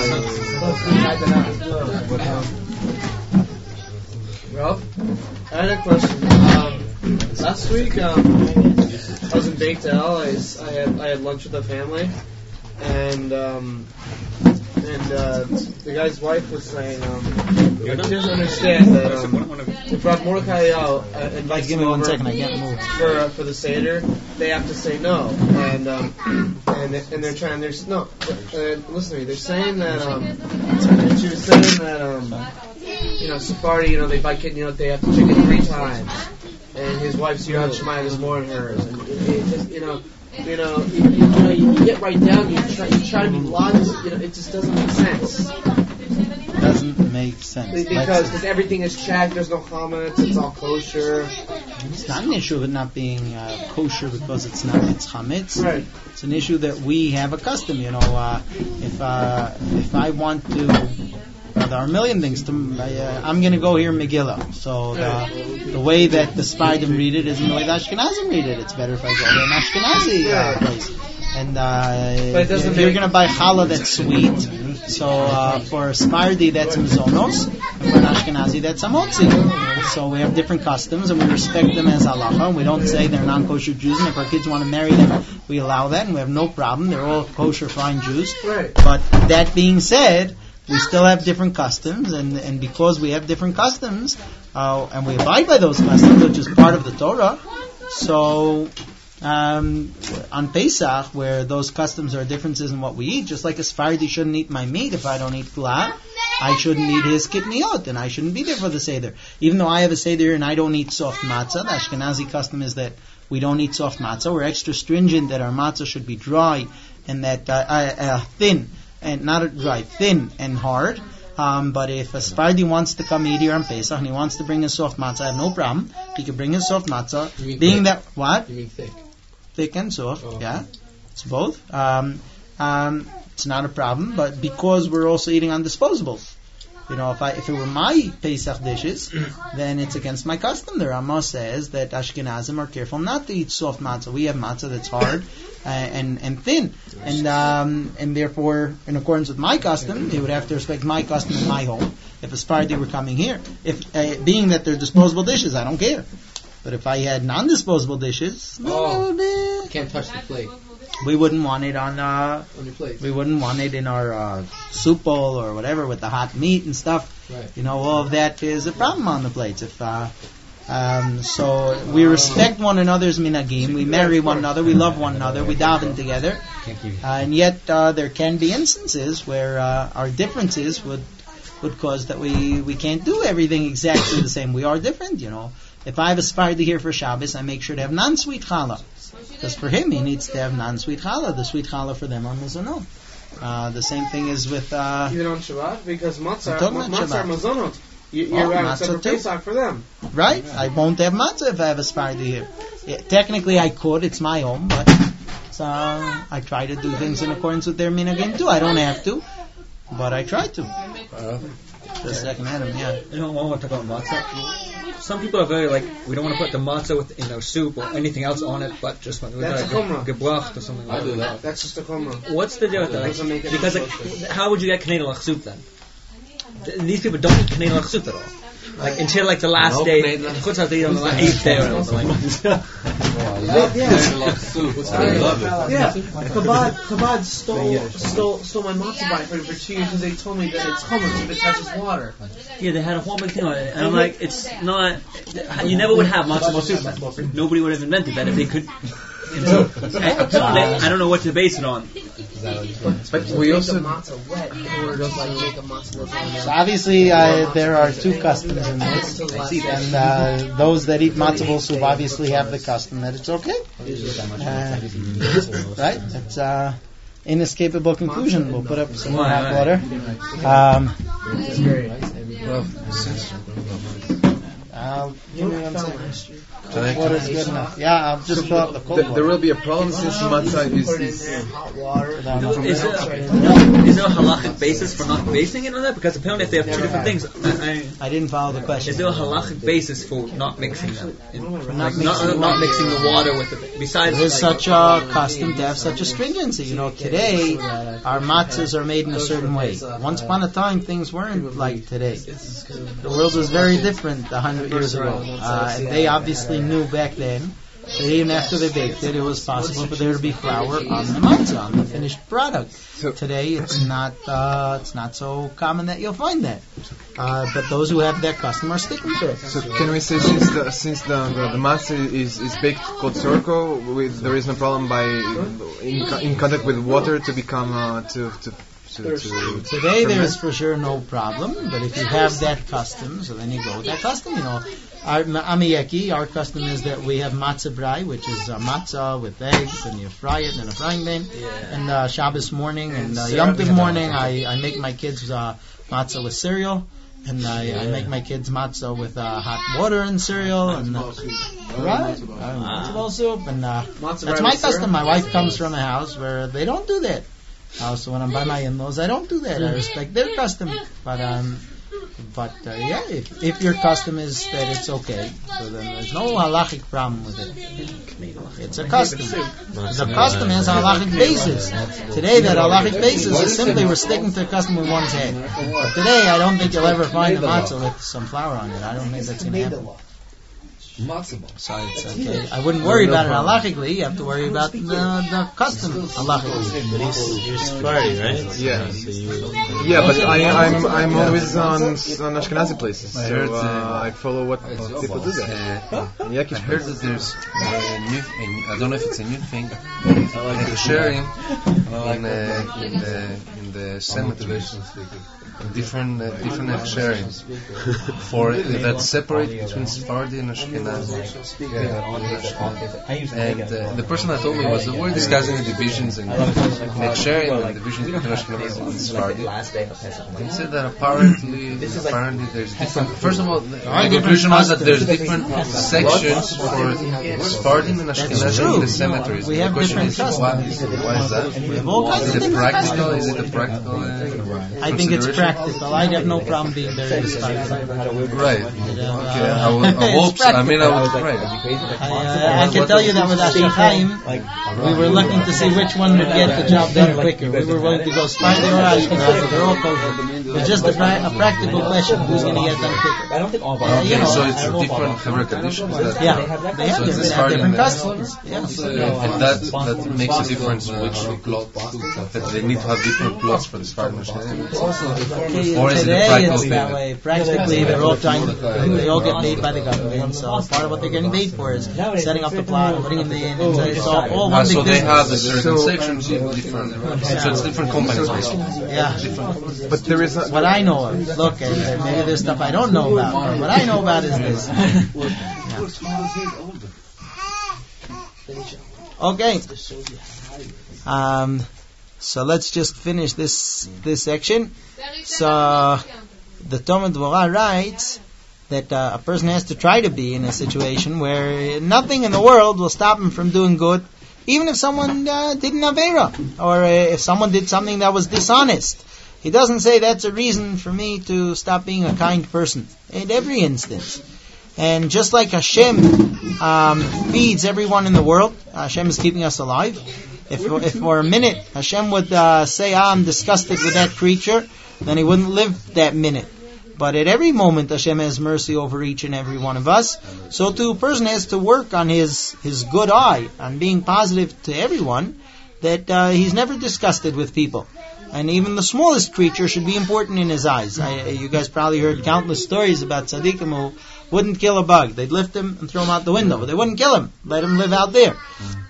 Rob, I had a question. Um, last week, um, I was in Beit El. I, s- I had I had lunch with the family, and um, and uh, the guy's wife was saying, um, he doesn't understand that um, if Rav Mordechai uh, invites Give him me one over second, I can't move. for uh, for the seder, they have to say no, and um, and they- and they're trying. There's no. Uh, listen to me. They're saying that um, she was saying that um, you know, Sephardi, you know, they bite it, you know, they have to check it three times, and his wife's Yirat Shemayim is more than hers, and it, it just, you know, you know, you, you, you know, you, you get right down, you try, you try to be logical, you know, it just doesn't make sense. Doesn't make sense. Because because everything is checked, there's no chametz, it's all kosher. It's not an issue of it not being uh, kosher because it's not it's chametz. Right. It's an issue that we have a custom. You know, uh, if uh, if I want to, well, there are a million things. To, uh, I'm going to go here Megillah. So the, the way that the Sfardim read it isn't the way the Ashkenazim read it. It's better if I go to an Ashkenazi uh, place. And uh, But it doesn't if you're make- going to buy challah that's sweet, so uh, for a Sfardi that's mzonos, and for an Ashkenazi that's amotzi. So we have different customs, and we respect them as halacha. And we don't say they're non-kosher Jews, and if our kids want to marry them, we allow that, and we have no problem. They're all kosher, fine Jews. Right. But that being said, we still have different customs, and, and because we have different customs, uh, and we abide by those customs, which is part of the Torah, so um, on Pesach, where those customs are differences in what we eat, just like a Sephardi shouldn't eat my meat if I don't eat kula, I shouldn't eat his kitniot, and I shouldn't be there for the Seder. Even though I have a Seder and I don't eat soft matzah, the Ashkenazi custom is that we don't eat soft matzah. We're extra stringent that our matzah should be dry and that uh, uh, uh, thin, and not dry, thin and hard. Um, but if a Sephardi wants to come eat here on Pesach and he wants to bring his soft matzah, I have no problem. He can bring his soft matzah. Being thick? that what? You mean thick? Thick and soft, oh. yeah. It's both. Um, um, it's not a problem, but because we're also eating on disposables. You know, if I if it were my Pesach dishes, then it's against my custom. The Rama says that Ashkenazim are careful not to eat soft matzah. We have matzah that's hard uh, and and thin, and um, and therefore, in accordance with my custom, they would have to respect my custom in my home. If a Sephardi were coming here, if uh, being that they're disposable dishes, I don't care. But if I had non-disposable dishes, then oh, it would be, you can't touch the plate. We wouldn't want it on uh, on your plate. We wouldn't want it in our uh, soup bowl or whatever with the hot meat and stuff. Right. You know, all of that is a problem on the plates. If uh, um, so, we respect one another's minhagim. We marry one another. We love one another. We daven together. Uh, and yet, uh, there can be instances where uh, our differences would would cause that we we can't do everything exactly the same. We are different. You know, if I have a Sephardi here for Shabbos, I make sure to have non-sweet challah. Because for him, he needs to have non-sweet challah. The sweet challah for them are mezonot. Uh, the same thing is with... Uh, Even on Shabbat? Because matzah, ma- matzah are mezonot. You, oh, you're right, matzah except for Pesach for them. Right. I won't have matzah if I have a Sephardi here. Yeah, technically, I could. It's my home, but uh, I try to do things in accordance with their minhagim too. I don't have to, but I try to. Uh, Just like Adam, yeah. You don't want to talk about matzah. Some people are very like, we don't want to put the matzah with, in our soup or anything else on it, but just when we That's like a gebracht or something like that. that. That's just a chumrah. What's the deal with that? Like, because like, how would you get knedel soup then? Th- These people don't eat knedel soup at all. Like until like the last No day, knedel. chutzah on the eighth day or something. Yeah, Chabad, Chabad stole, stole, stole my matzah bite for, for two years because they told me that it's hummus if it touches water. Yeah, they had a whole big thing on it, and I'm like, it's not. You never would have matzo ball soup. Nobody would have invented that if they could. I, I don't know what to base it on. But we also. So obviously, uh, there are two customs in this, and uh, those that eat matzah ball soup obviously have the custom that it's okay. Uh, right? It's uh, inescapable conclusion. We'll put up some more hot water. Um, I'll give me one second. Water is good enough. Yeah, I'll just fill up the cold water. There will be a problem since matzah is. is hot water. Is there, is there a halachic basis for not basing it on that? Because apparently if they have two different things, I, I didn't follow the question. Is there a halachic basis for not mixing them? In, For like not not, mixing, not mixing the water with it. Besides, there's like, such a custom to have such a stringency. You know, today our matzahs are made in a certain way. Once upon a time, things weren't like today. The world was very different a hundred years ago, uh, and they obviously knew back then that even after they baked it, it was possible for there to be flour on the matzah, on the finished product. Today, it's not uh, it's not so common that you'll find that. Uh, but those who have that custom are sticking to it. So can we say since the since the the, the matzah is, is baked kotzorko, with there is no problem by in, in contact with water to become uh, to to. To, to Today there is for sure no problem, but if you have that custom, so then you go with that custom. You know, our amiyeki, our custom is that we have matzah brai, which is uh, matzah with eggs, and you fry it in a frying pan. Yeah. And uh, Shabbos morning and uh, Yom Tov morning, I, I make my kids uh, matzah with cereal, and I, yeah. I make my kids matzah with uh, hot water and cereal, and uh, right, uh, matzo ball soup, and uh, that's my custom. My wife comes from a house where they don't do that. Uh, so when I'm by my in-laws, I don't do that. I respect their custom. But um, but uh, yeah, if, if your custom is that it's okay, so then there's no halachic problem with it. It's a custom. The custom has a halachic basis. Today, that halachic basis is simply we're sticking to the custom with one's head. But today, I don't think you'll ever find a matzah with some flour on it. I don't think that's going to happen. Matzo ball. So it's okay. I wouldn't worry about it halachically. You have to worry about the, the custom halachically. But he's, you're Sephardi, right? Yeah. So you, Yeah, but I, I'm I'm always on on Ashkenazi places, so uh, I follow what people do there. Uh, Yeah, I heard that there's a new, a new, I don't know if it's a new thing, like sharing in, uh, in the in the cemeteries, different uh, different sharing for that's separate between Sephardi and Ashkenazi. And uh, the person that told me was that we're discussing the divisions in sharing and divisions between Ashkenazi and Sephardi. He said that apparently, apparently there's different. First of all, the conclusion was that there's different sections for Sephardim and Ashkenazim in the cemeteries. We have the question different is, why, why is that? We have all kinds Is of it different practical? customs. Is it a practical? Uh, I think it's consideration? practical. I'd have no problem being buried as Sephardi. Right. Okay. I, would, I hope. So. I mean, I would. Right. I, uh, I can tell you that with Asher Chaim, we were looking to see which one would get the job done quicker. We were willing to go Sephardi or Ashkenazi. They're all kosher. It's just a, pra- a practical question: who's going to get done quicker? I don't think all uh, you know, so it's a different Hebrew conditions. Yeah, they have so different, they have different customs. Yeah. And that that makes a difference which plot that they need to have different plots for the Sephardim and Ashkenazim. Or is it a Today practical it's thing? that way. Practically, they're all trying. They all get paid by the government. So part of what they're getting paid for is setting up the plot, putting in the in. It's, it's all, all one Ah, big so they business. have a certain sections, different. So it's different companies basically. Yeah. Different. But there is what I know of. Look, uh, maybe there's stuff I don't know about. But what I know about is this. Yeah. Okay. Um, so let's just finish this this section. So the Talmud Dvorah writes that uh, a person has to try to be in a situation where nothing in the world will stop him from doing good, even if someone uh, did an Aveira, or uh, if someone did something that was dishonest. He doesn't say that's a reason for me to stop being a kind person in every instance. And just like Hashem um, feeds everyone in the world, Hashem is keeping us alive. If, if for a minute Hashem would uh, say, ah, I'm disgusted with that creature, then he wouldn't live that minute. But at every moment Hashem has mercy over each and every one of us. So too, a person has to work on his, his good eye, on being positive to everyone, that uh, he's never disgusted with people. And even the smallest creature should be important in his eyes. I, you guys probably heard countless stories about tzaddikim who wouldn't kill a bug. They'd lift him and throw him out the window, but they wouldn't kill him. Let him live out there.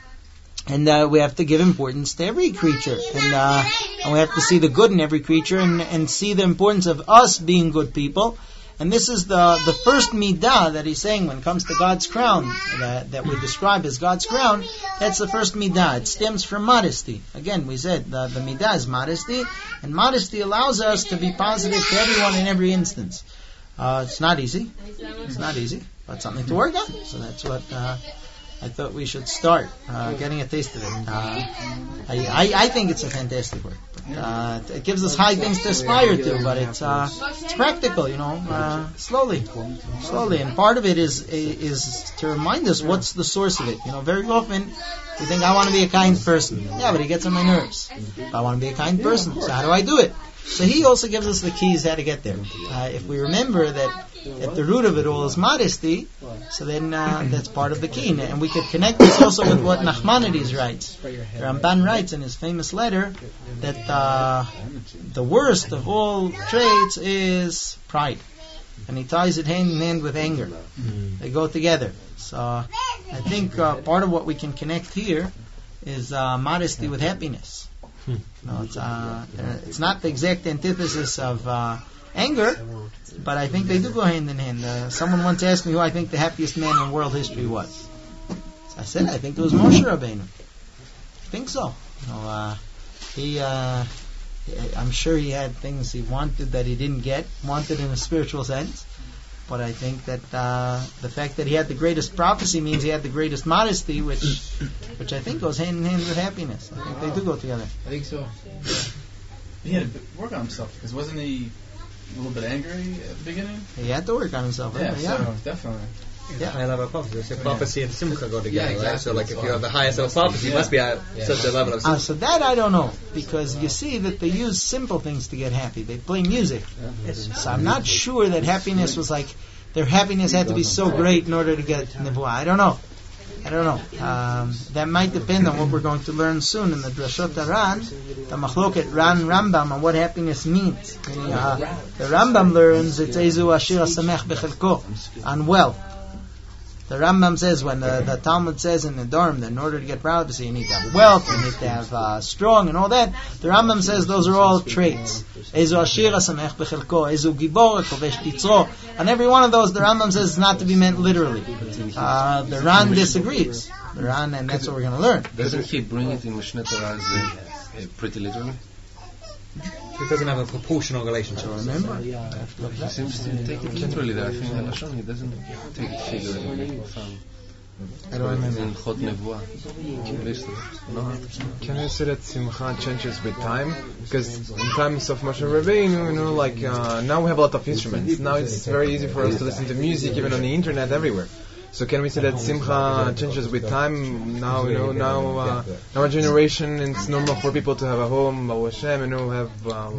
And uh, we have to give importance to every creature. And, uh, and we have to see the good in every creature and, and see the importance of us being good people. And this is the, the first midah that he's saying when it comes to God's crown, that, that we describe as God's crown. That's the first midah. It stems from modesty. Again, we said the, the midah is modesty, and modesty allows us to be positive to everyone in every instance. Uh, it's not easy. It's not easy, but something to work on. So that's what uh, I thought we should start, uh, getting a taste of it. Uh, I, I, I think it's a fantastic work. Uh, it gives us high things to aspire to, but it's uh, it's practical, you know, uh, slowly, slowly. And part of it is is to remind us what's the source of it. You know, very often we think, I want to be a kind person. Yeah, but it gets on my nerves. I want to be a kind person. So how do I do it? So he also gives us the keys how to get there. Uh, if we remember that at the root of it all is modesty, so then uh, that's part of the key. And we could connect this also with what Nachmanides writes. Ramban writes in his famous letter that uh, the worst of all traits is pride. And he ties it hand in hand with anger. They go together. So I think uh, part of what we can connect here is uh, modesty with happiness. No, it's, uh, it's not the exact antithesis of uh, anger, but I think they do go hand in hand. Uh, someone once asked me who I think the happiest man in world history was. So I said, I think it was Moshe Rabbeinu. I think so. You know, uh, he, uh, I'm sure he had things he wanted that he didn't get, wanted in a spiritual sense. But I think that uh, the fact that he had the greatest prophecy means he had the greatest modesty, which which I think goes hand in hand with happiness. I think they do go together. I think so. He had to work on himself, because wasn't he a little bit angry at the beginning? He had to work on himself. Yeah, Right? so Yeah. definitely. Yeah. High level of prophecy. So prophecy and simcha go together, Yeah, exactly. right? So like if you have the highest level of prophecy, you Yeah. must be at Yeah. such a level of Uh, so that I don't know, because you see that they use simple things to get happy. They play music. So I'm not sure that happiness was like their happiness had to be so great in order to get nevuah. I don't know. I don't know. Um, that might depend on what we're going to learn soon in the Drashot Ran, the Machloket Ran Rambam, on what happiness means. Meaning, uh, the Rambam learns it's Ezu Ashir Samech Bechelko, on wealth. The Rambam says when the, the Talmud says in the Dorm that in order to get prophecy you need to have wealth, you need to have uh, strong and all that. The Rambam says those are all traits. Ezu Ashira Samech Bechelko, Ezu Gibor Kovesh Titzro. And every one of those the Rambam says is not to be meant literally. Uh, the Ran disagrees. The Ran, and that's what we're going to learn. Doesn't he bring it in Mishneh Torah as uh, pretty literally? It doesn't have a proportional relationship. Remember? He seems to take it literally there. I think in Lashon he doesn't take it figuratively. I don't remember. In Chot Nevuah. Can I say that Simcha changes with time? Because in times of Moshe Rabbeinu, you know, like uh, now we have a lot of instruments. Now it's very easy for us to listen to music, even on the internet, everywhere. So can we say that Simcha changes with time? Now, you know, now, uh, our generation, it's normal for people to have a home, Baruch Hashem, you know, have, um,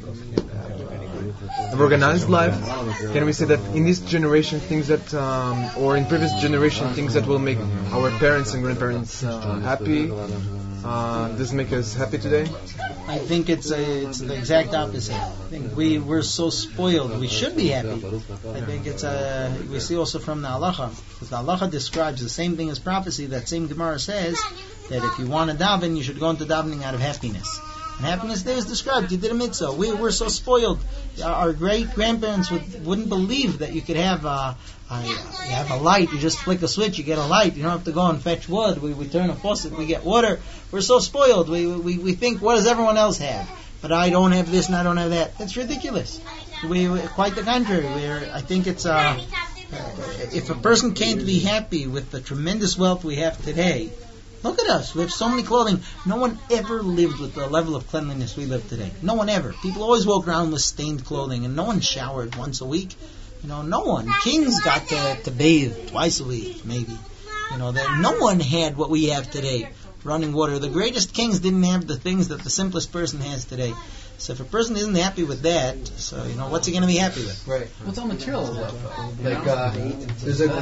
have organized life. Can we say that in this generation, things that, um, or in previous generation, things that will make our parents and grandparents uh, happy, uh, does make us happy today? I think it's a, it's the exact opposite. I think we we're so spoiled. We should be happy. I think it's a, we see also from the halacha, because the halacha describes the same thing as prophecy. That same Gemara says that if you want to daven, you should go into davening out of happiness. And happiness there is described. You did a mitzvah. We we're so spoiled. Our great grandparents would wouldn't believe that you could have a, a you have a light. You just flick a switch, you get a light. You don't have to go and fetch wood. We we turn a faucet, we get water. We're so spoiled. We we we think, what does everyone else have? But I don't have this and I don't have that. It's ridiculous. We, we quite the contrary. We're I think it's uh, if a person can't be happy with the tremendous wealth we have today. Look at us. We have so many clothing. No one ever lived with the level of cleanliness we live today. No one ever. People always walk around with stained clothing, and no one showered once a week. You know, no one. Kings got to, to bathe twice a week, maybe. You know, that no one had what we have today. Running water. The greatest kings didn't have the things that the simplest person has today. So if a person isn't happy with that, so you know, what's he going to be happy with? Right. What's all material though? Like, uh, there's a...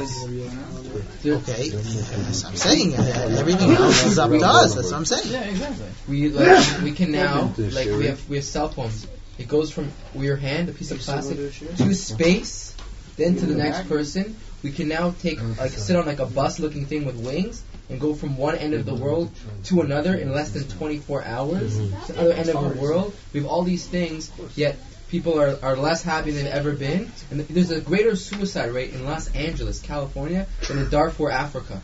Okay, that's what I'm saying. Uh, everything else is up to us. That's what I'm saying. Yeah, exactly. We like we can now like we have we have cell phones. It goes from your hand, a piece of plastic, to space, then to the next person. We can now take like sit on like a bus-looking thing with wings and go from one end of the world to another in less than twenty-four hours to the other end of the world. We have all these things, yet people are, are less happy than they've ever been. And there's a greater suicide rate in Los Angeles, California, than in Darfur, Africa.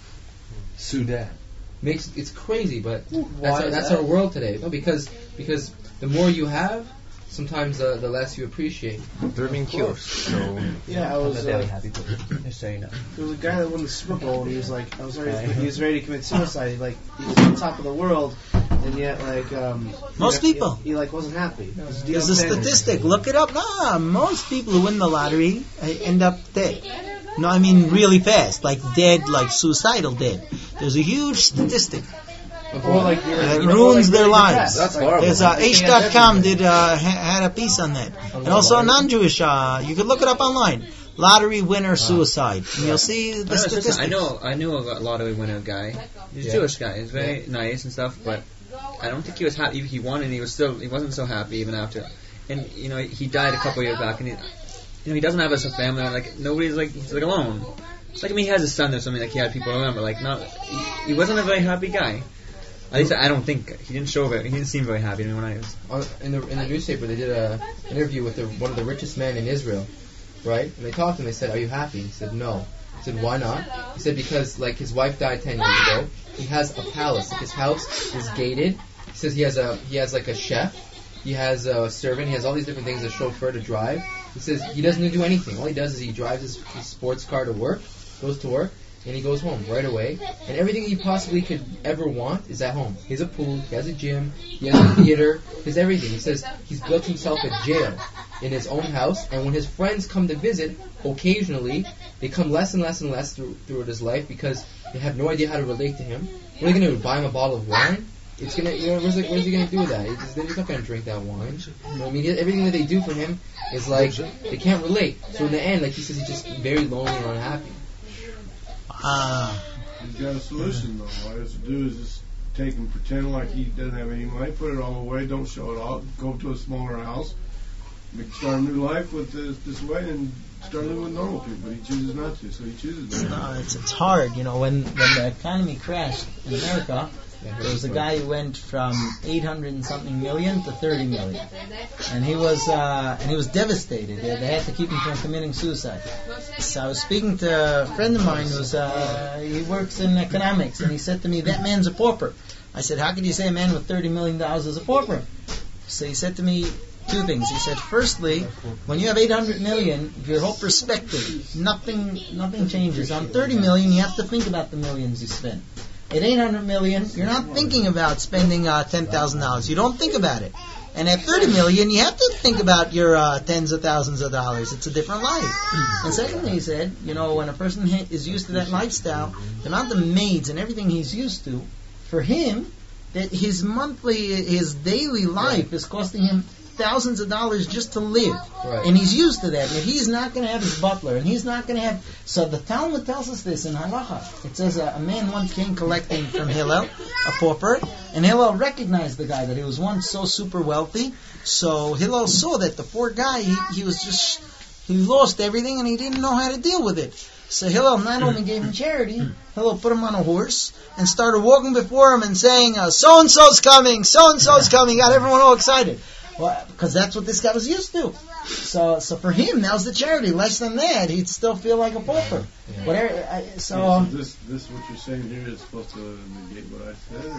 Sudan. Makes it's crazy, but that's our, that's our world today. No, because because the more you have, sometimes uh, the less you appreciate. They're being killed. So yeah, I was. Uh, happy just so you know. There was a guy that won the Super Bowl, and he was like, I was ready. He was ready to commit suicide. He, like he was on top of the world, and yet like um, most he, people, he, he like wasn't happy. There's a statistic. Look it up. Nah, most people who win the lottery uh, end up dead. No, I mean really fast, like dead, like suicidal dead. There's a huge statistic. Or like it ruins their lives. That's horrible. There's uh, H dot com did uh, ha- had a piece on that, and also a non-Jewish. Uh, you could look it up online. Lottery winner suicide, and you'll see the I statistics. I know, I knew a lottery winner guy. He's a Yeah. Jewish guy. He's very Yeah. nice and stuff, but I don't think he was happy. He won, and he was still he wasn't so happy even after. And you know, he died a couple of years back, and he, you know, he doesn't have a family. Like nobody's like he's like alone. It's like I mean, he has a son or something. Like he had people around, but like not. He, he wasn't a very happy guy. At least I don't think he didn't show it. He didn't seem very happy to me when I was. On, in the in the newspaper, they did a interview with the, one of the richest men in Israel, right? And they talked to him. They said, "Are you happy?" He said, "No." He said, "Why not?" He said, "Because like his wife died ten years ago. He has a palace. Like his house is gated. He says he has a he has like a chef. He has a servant. He has all these different things. A chauffeur to drive. He says he doesn't do anything. All he does is he drives his, his sports car to work, goes to work." And he goes home right away. And everything he possibly could ever want is at home. He has a pool, he has a gym, he has a theater, he has everything. He says he's built himself a jail in his own house. And when his friends come to visit, occasionally, they come less and less and less through, throughout his life because they have no idea how to relate to him. What are they going to do? Buy him a bottle of wine? it's gonna, you know, where's, like, where's he gonna do that? He's, just, he's not gonna drink that wine. You know, I mean, everything that they do for him is like they can't relate. So in the end, like he says, he's just very lonely and unhappy. Ah. He's got a solution though. All he has to do is just take and pretend like he doesn't have any money, put it all away, don't show it off, go to a smaller house, start a new life with this, this way, and start living with normal people. But he chooses not to, so he chooses not. No, it's it's hard. You know, when when the economy crashed in America, there was a guy who went from eight hundred and something million to thirty million, and he was uh, and he was devastated. They, they had to keep him from committing suicide. So I was speaking to a friend of mine who's uh, he works in economics, and he said to me, "That man's a pauper." I said, "How could you say a man with thirty million dollars is a pauper?" So he said to me two things. He said, firstly, when you have eight hundred million, your whole perspective, nothing, nothing changes. On thirty million, you have to think about the millions you spend. At eight hundred million, you're not thinking about spending uh, ten thousand dollars. You don't think about it. And at thirty million, you have to think about your uh, tens of thousands of dollars. It's a different life. And secondly, he said, you know, when a person ha- is used to that lifestyle, the amount of maids and everything he's used to, for him, that his monthly, his daily life is costing him thousands of dollars just to live. Right. And he's used to that. And he's not going to have his butler, and he's not going to have... So the Talmud tells us this in Halacha. It says a, a man once came collecting from Hillel, a pauper, and Hillel recognized the guy, that he was once so super wealthy. So Hillel saw that the poor guy, he, he was just... He lost everything, and he didn't know how to deal with it. So Hillel not only gave him charity, Hillel put him on a horse and started walking before him and saying, uh, so-and-so's coming, so-and-so's coming. Got everyone all excited. Well, because that's what this guy was used to. So, so for him, now's the charity. Less than that, he'd still feel like a pauper. Yeah. Whatever. I, so, so this, this, what you're saying here is supposed to negate what I said, or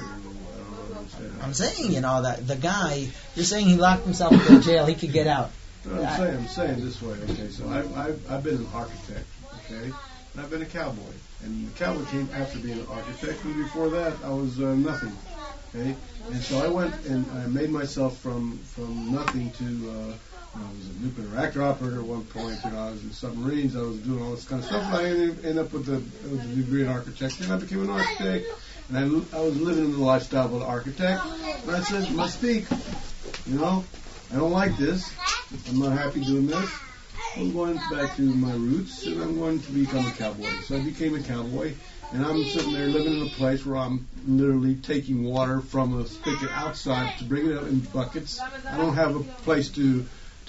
I don't understand. I'm saying, you know, that the guy. You're saying he locked himself in jail. He could get out. No, I'm I, saying, I'm saying this way. Okay, so I, I've, I've been an architect. Okay, and I've been a cowboy. And the cowboy came after being an architect. And before that, I was uh, nothing. Okay, and so I went and I made myself from from nothing to. Uh, I was a nuclear reactor operator at one point. You know, I was in submarines. I was doing all this kind of stuff. And I ended, ended up with the with a degree in architecture, and I became an architect. And I, I was living in the lifestyle of an architect. And I said, "Must speak. You know, I don't like this. I'm not happy doing this. I'm going back to my roots, and I'm going to become a cowboy." So I became a cowboy. And I'm sitting there living in a place where I'm literally taking water from a spigot outside to bring it up in buckets. I don't have a place to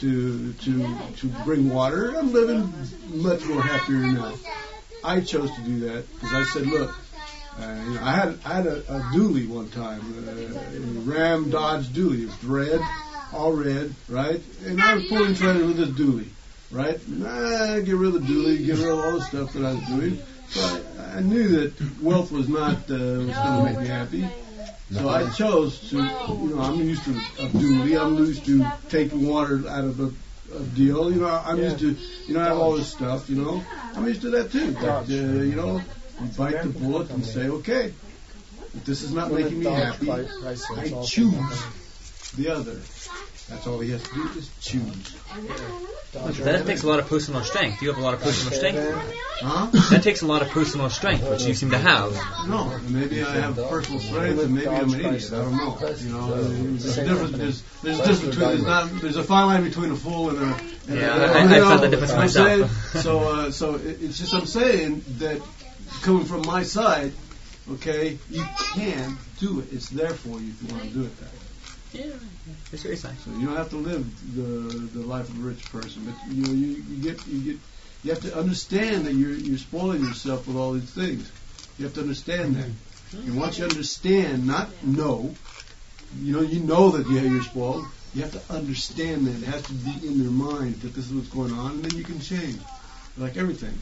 to to to bring water. I'm living much more happier now. I chose to do that because I said, look, uh, you know, I had I had a, a dually one time, uh, a Ram Dodge dually. It was red, all red, right? And I was pulling trailers with this dually, right? Nah, get rid of the dually, get rid of all the stuff that I was doing. So I, I knew that wealth was not uh, was going to make me happy. So I chose to, you know, I'm used to a dually. I'm used to taking water out of a, a deal. You know, I'm used to, you know, I have all this stuff. You know, I'm used to that too. But, uh, you know, you bite the bullet and say, okay, if this is not making me happy, I choose the other. That's all he has to do is choose. That takes a lot of personal strength. You have a lot of personal strength. Huh? That takes a lot of personal strength, which you seem to have. No, maybe I have personal strength, and maybe I'm an idiot. I don't know. You know, there's a difference. There's, there's a difference between. There's not. There's a fine line between a fool and a. And yeah, a, I, I, I found the difference myself. so, uh, so it, it's just I'm saying that coming from my side, okay, you can do it. It's there for you if you want to do it that way. Yeah, that's what you're saying. So you don't have to live the the life of a rich person, but you know you, you get you get you have to understand that you're you're spoiling yourself with all these things. You have to understand that. And once you understand, not know, you know you know that yeah you're spoiled. You have to understand that it has to be in their mind that this is what's going on, and then you can change, like everything.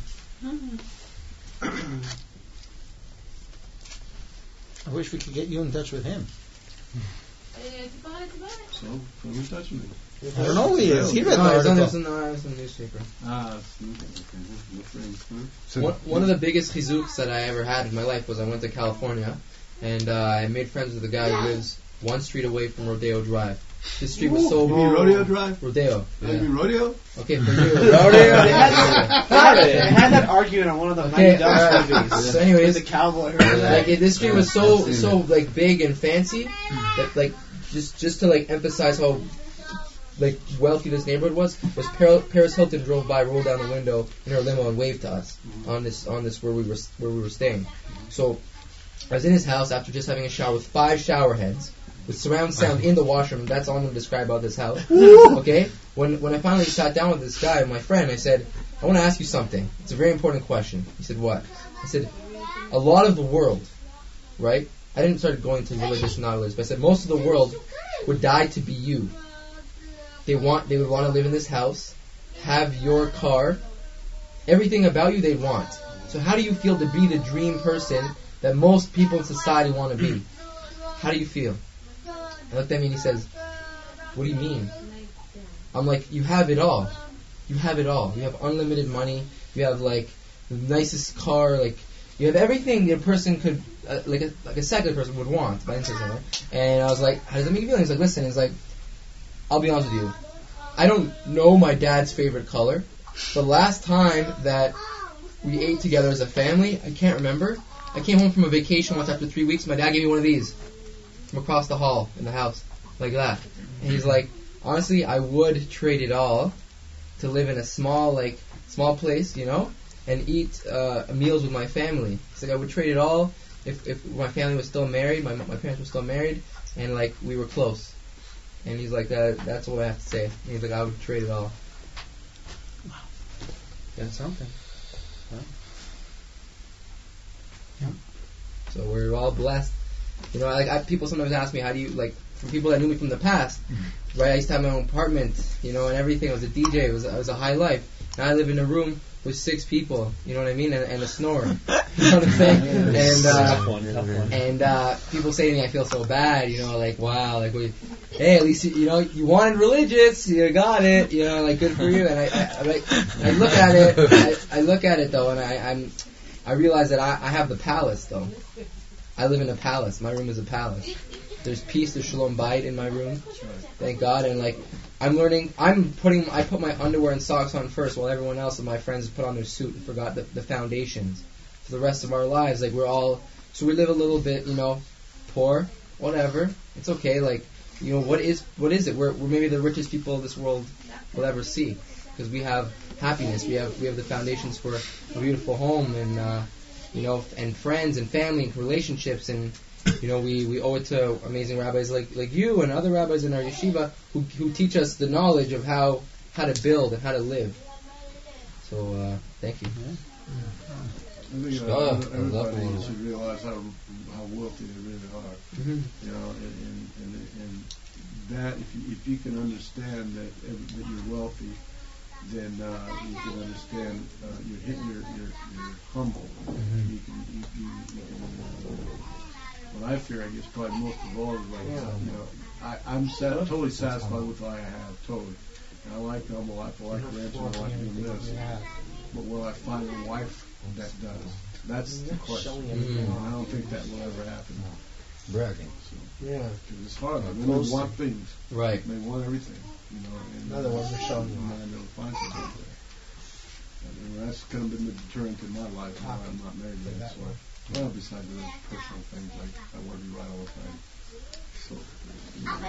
I wish we could get you in touch with him. So, put him in touch with me. I don't know who he is. He read the no, article. It's in the newspaper. Ah, okay. So one, one of the biggest chizuks that I ever had in my life was I went to California, and uh, I made friends with a guy who lives one street away from Rodeo Drive. this street was so. You mean Rodeo Drive? Rodeo. Yeah. You mean Rodeo? Okay, for you. Rodeo. They had that, they had that argument on one of the Okay, Mighty Ducks uh, movies. So anyways, the cowboy. Like this street was so so like big and fancy that like just just to like emphasize how like wealthy this neighborhood was was Par- Paris Hilton drove by, rolled down the window in her limo and waved to us on this on this where we were where we were staying. So I was in his house after just having a shower with five shower heads with surround sound in the washroom. That's all I'm going to describe about this house. Okay? When when I finally sat down with this guy, my friend, I said, I want to ask you something. It's a very important question. He said, what? I said, a lot of the world, right? I didn't start going to religious knowledge, but I said most of the world would die to be you. They want, they would want to live in this house, have your car, everything about you they want. So how do you feel to be the dream person that most people in society want to be? How do you feel? I looked at me and he says, what do you mean? I'm like, you have it all. You have it all. You have unlimited money. You have like the nicest car. Like you have everything a person could, uh, like a like a secular person would want. By right? And I was like, how does that make you feel? He's like, listen. He's like, I'll be honest with you. I don't know my dad's favorite color. The last time that we ate together as a family, I can't remember. I came home from a vacation once after three weeks. My dad gave me one of these from across the hall in the house, like that. And he's like, honestly, I would trade it all to live in a small, like, small place, you know, and eat uh, meals with my family. He's like, I would trade it all if if my family was still married, my my parents were still married, and like we were close. And he's like, that, that's what I have to say. And he's like, I would trade it all. Wow. That's something. Huh? Yeah. So we're all blessed. You know, like I, people sometimes ask me, how do you, like, from people that knew me from the past, mm-hmm. right? I used to have my own apartment, you know, and everything. I was a D J. It was, it was a high life. Now I live in a room with six people, you know what I mean, and, and a snorer. You know what I'm saying? And uh, and uh, people say to me, I feel so bad, you know, like, wow, like, we, hey, at least you, you know you wanted religious, you got it, you know, like, good for you. And I, I, I, like, I look at it, I, I look at it though, and I, I'm, I realize that I, I have the palace though. I live in a palace. My room is a palace. There's peace, there's shalom bayit in my room. Thank God. And like, I'm learning, I'm putting, I put my underwear and socks on first while everyone else of my friends put on their suit and forgot the, the foundations. For the rest of our lives, like we're all, so we live a little bit, you know, poor, whatever. It's okay. Like, you know, what is, what is it? We're, we're maybe the richest people this world will ever see. Because we have happiness. We have, we have the foundations for a beautiful home and, uh, you know, and friends and family and relationships, and you know, we, we owe it to amazing rabbis like, like you and other rabbis in our yeshiva who who teach us the knowledge of how, how to build and how to live. So uh, thank you. Yeah. I think uh, everybody should realize how how wealthy they really are. Mm-hmm. You know, and, and, and, and that if you, if you can understand that, that you're wealthy, then uh, you can understand uh, you're, hit, you're, you're, you're humble. Mm-hmm. You can, you, you, you can uh, what I fear, I guess, probably most of all is like, yeah. you know, I, I'm sa- totally satisfied with what I have, totally. And I like the humble life, I like ranching, I like doing this. But will I find a wife that does? That's the question. Mm-hmm. And I don't think that will ever happen. Bragging. So, yeah. Because it's hard. Like, women want things. Right. They want everything. You know, and another one for showing you. Mind never find something out there. And that's kind of been the deterrent in my life. Why I'm not married yet. So, well, besides those personal things, like I want to be right all the time. So, you know.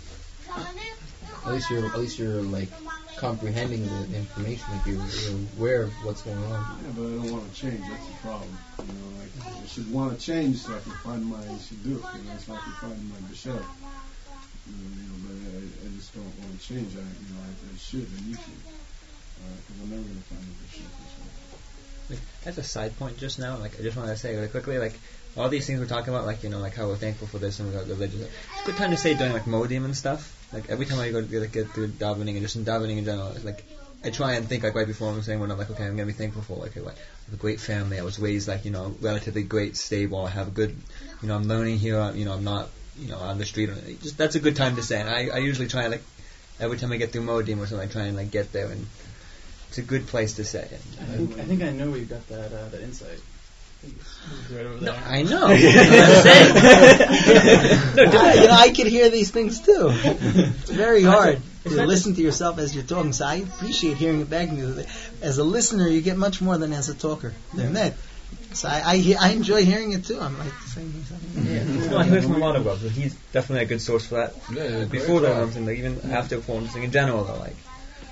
At least you're, at least you're like comprehending the information. Like you're, you're aware of what's going on. Yeah, but I don't want to change. That's the problem. You know, like I should want to change so I can find my I should do it. You know, so I can find my bishel. You know, you know, but I, I just don't want to change. I, you know, I, I should and you should, because uh, I'm never going to find a bishel this way. As a side point, just now, like I just want to say really quickly, like all these things we're talking about, like you know, like how we're thankful for this and we got religion. It's a good time to say during like modim and stuff. Like every time I go to like, get through davening and just in davening in general, like I try and think like right before I'm saying when I'm like, okay, I'm gonna be thankful for like, like I have a great family. I was raised like you know relatively great, stable. I have a good, you know, I'm learning here. You know, I'm not you know on the street. Or just that's a good time to say. And I, I usually try like every time I get through modim or something, I try and like get there and. It's a good place to say it. I think I think I know where you got that uh, that insight. Right over No, there. I know. I'm saying. no, I, you know, I can hear these things too. It's very hard to listen to yourself as you're talking. So I appreciate hearing it back. As a listener, you get much more than as a talker. Than that. So I, I, he- I enjoy hearing it too. I'm like saying something. Yeah. Well, I heard from a lot of brothers. He's definitely a good source for that. Yeah, yeah, Before great the job. thing, like even after phone thing in general, though, like.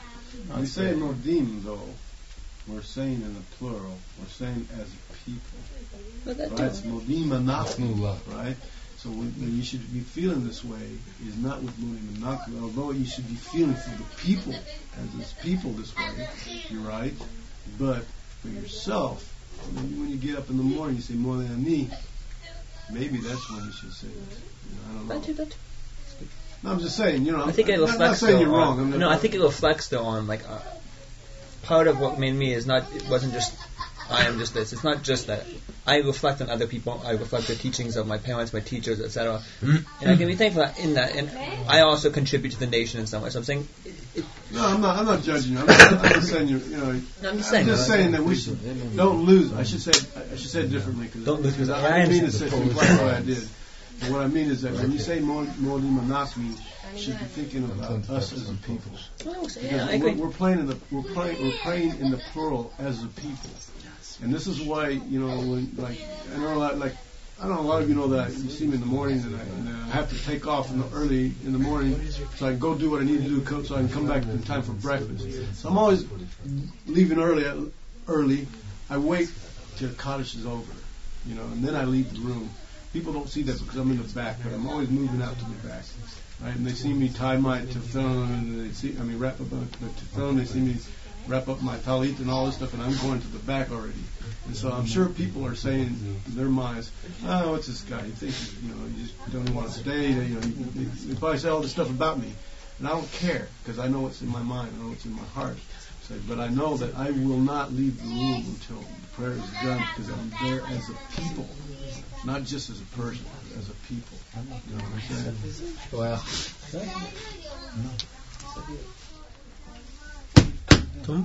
We say modim though. We're saying in the plural. We're saying as a people. But that Right? It's too. modim anachnu, right? So when, when you should be feeling this way is not with modim anachnu, although you should be feeling for the people as this people this way. You're right, but for yourself, when you, when you get up in the morning, you say more than ani. Maybe that's when you should say it. You know, I don't know. No, I'm just saying. You know, I think it I'm not, not reflects saying though you're wrong. on, I'm no, not, I think it reflects though on like uh, part of what made me is not it wasn't just I am just this. It's not just that I reflect on other people. I reflect the teachings of my parents, my teachers, et cetera. And I can be thankful in that. And I also contribute to the nation in some way. So I'm saying. It, it, No, I'm not. I'm not judging you. I'm just, I'm just saying you. You know. No, I'm just saying. I'm just saying that we should don't lose. I should say. I should say it differently because Don't lose. because I, I I didn't mean to understand say the imply Polish what I did. But what I mean is that when you say more more limanasmi, you should be thinking about us as a people. Because yeah, I we're, agree. we're playing in the we're playing we're praying in the plural as a people, and this is why you know when like I know a lot like. I don't know, a lot of you know that you see me in the morning and I, and I have to take off in the early in the morning so I can go do what I need to do co- so I can come back in time for breakfast. So I'm always leaving early. Early, I wait till Kaddish is over, you know, and then I leave the room. People don't see that because I'm in the back, but I'm always moving out to the back, right? And they see me tie my tefillin, and they see, I mean, wrap up the tefillin. They see me wrap up my talit and all this stuff, and I'm going to the back already. And so I'm sure people are saying in their minds, "Oh, what's this guy? You think you know? You just don't even want to stay. You know, they, they probably say all this stuff about me, and I don't care because I know what's in my mind. I know what's in my heart. So, but I know that I will not leave the room until the prayer is done because I'm there as a people, not just as a person, as a people. You know what I'm saying? Wow. Cool.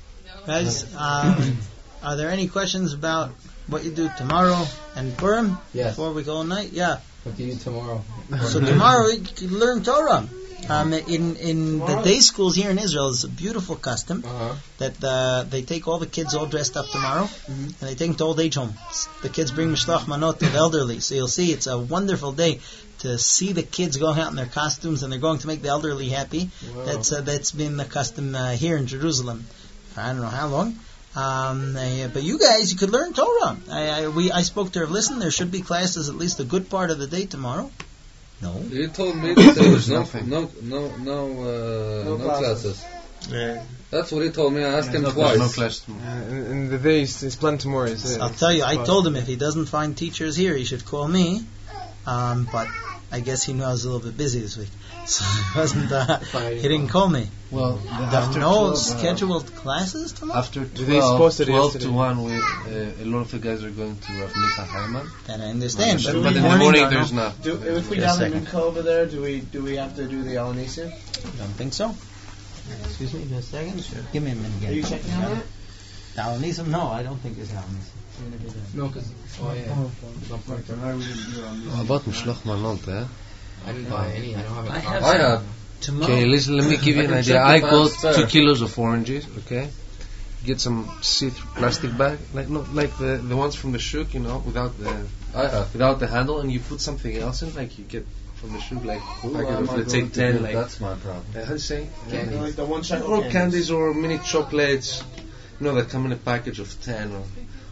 Guys, um, are there any questions about what you do tomorrow and Purim? Yes. Before we go all night? Yeah. What do you do tomorrow? So tomorrow you can learn Torah. Um, in in the day schools here in Israel, it's a beautiful custom Uh-huh. that uh, they take all the kids all dressed up tomorrow, Mm-hmm. and they take them to old age homes. The kids bring mishlach manot to the elderly, so you'll see it's a wonderful day to see the kids going out in their costumes, and they're going to make the elderly happy. Wow. That's uh, that's been the custom uh, here in Jerusalem. I don't know how long. Um, uh, but you guys, you could learn Torah. I, I, we, I spoke to her. Listen, there should be classes at least a good part of the day tomorrow. No. You told me that there was no, no, no, no, uh, No no classes. classes. Yeah. That's what he told me. I asked him no twice. class. No class Uh, and, and the day is, is planned tomorrow. Is, uh, I'll tell you, I told him if he doesn't find teachers here, he should call me. Um, but I guess he knew I was a little bit busy this week, so he wasn't. Uh, he didn't call me. Well, There after are no twelve, uh, scheduled classes tomorrow. After They twelve, posted it twelve to yesterday. one, we, uh, a lot of the guys are going to Rav Micha Hyman. That I understand. But, But in the morning, morning, I don't there's know. not. Do, if we Just a have a second. mincha over there, do we do we have to do the Alanisim? Don't think so. Excuse me, just a second. Give me a minute again. Are you checking on that? Dalanism? No, I don't think it's Dalanism. No, because oh yeah. Tonight we didn't do it on this. How about Mishloch Manot, eh? I didn't buy any. I don't have. I a have I have. tomorrow. Okay, listen, let me give you I an can idea. check I the got box two there. kilos of oranges, okay? Get some see-through plastic bag, like not like the, the ones from the shuk, you know, without the I have. without the handle, and you put something else in, like you get from the shuk, like Who packet am of I let's say going to ten, do? like That's my problem. uh, how do you say? Candy. Like the one shekel Or candies. candies or mini chocolates, you know, that come in a package of ten, or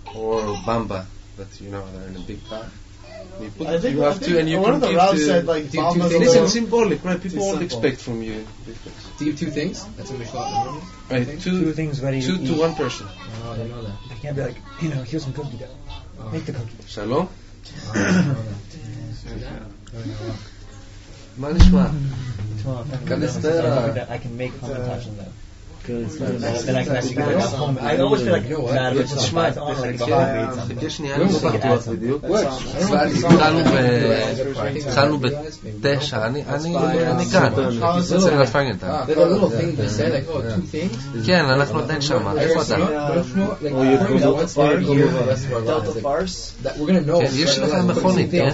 or bamba that you know they're in a big bag. You, put, I think- you I have think to, and you one can of the give rabbis to, said, like, to- Bamba's to- a Listen, little- symbolic, right? People too won't simple. expect from you. Do you have two things? That's what we thought. Right, two, Two things ready two to to eat. one person. Oh, I didn't know that. I can't be like, you know, here's some cookie dough. Oh. Make the cookie. Shalom. Oh, I didn't know that. מה נשמע? Tomorrow, if I can Can do this that, there, I uh, can- I can make hamantash in that. then I can actually get it home. I always feel like mad with stuff, but I don't like the whole יש שנייה, אני לא בטוח בדיוק. התחלנו בתשע, אני כאן. צריך לפרגן אותה. כן, אנחנו עדיין שם. איפה אתה? יש לך מכונית, כן?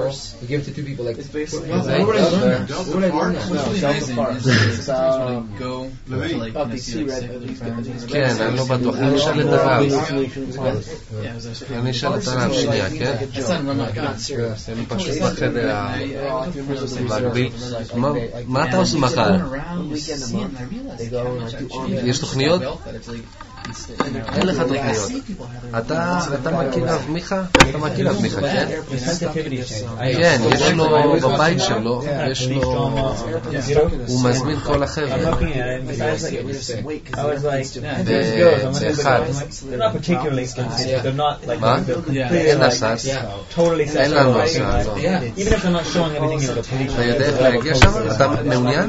כן, אני לא בטוח. אני אשאל את הרב. אני אשאל את הרב שנייה, כן? אני פשוט בחדר המקביל. מה אתה עושה מחר? יש תוכניות? אין לך תוכניות. אתה מכיר אב מיכה? אתה מכיר אב מיכה, כן? כן, יש לו בבית שלו, יש לו, הוא מזמין כל החבר'ה. זה אחד. מה? אין הסס. אין לנו הסס. אתה יודע איך להגיע שם? אתה מעוניין?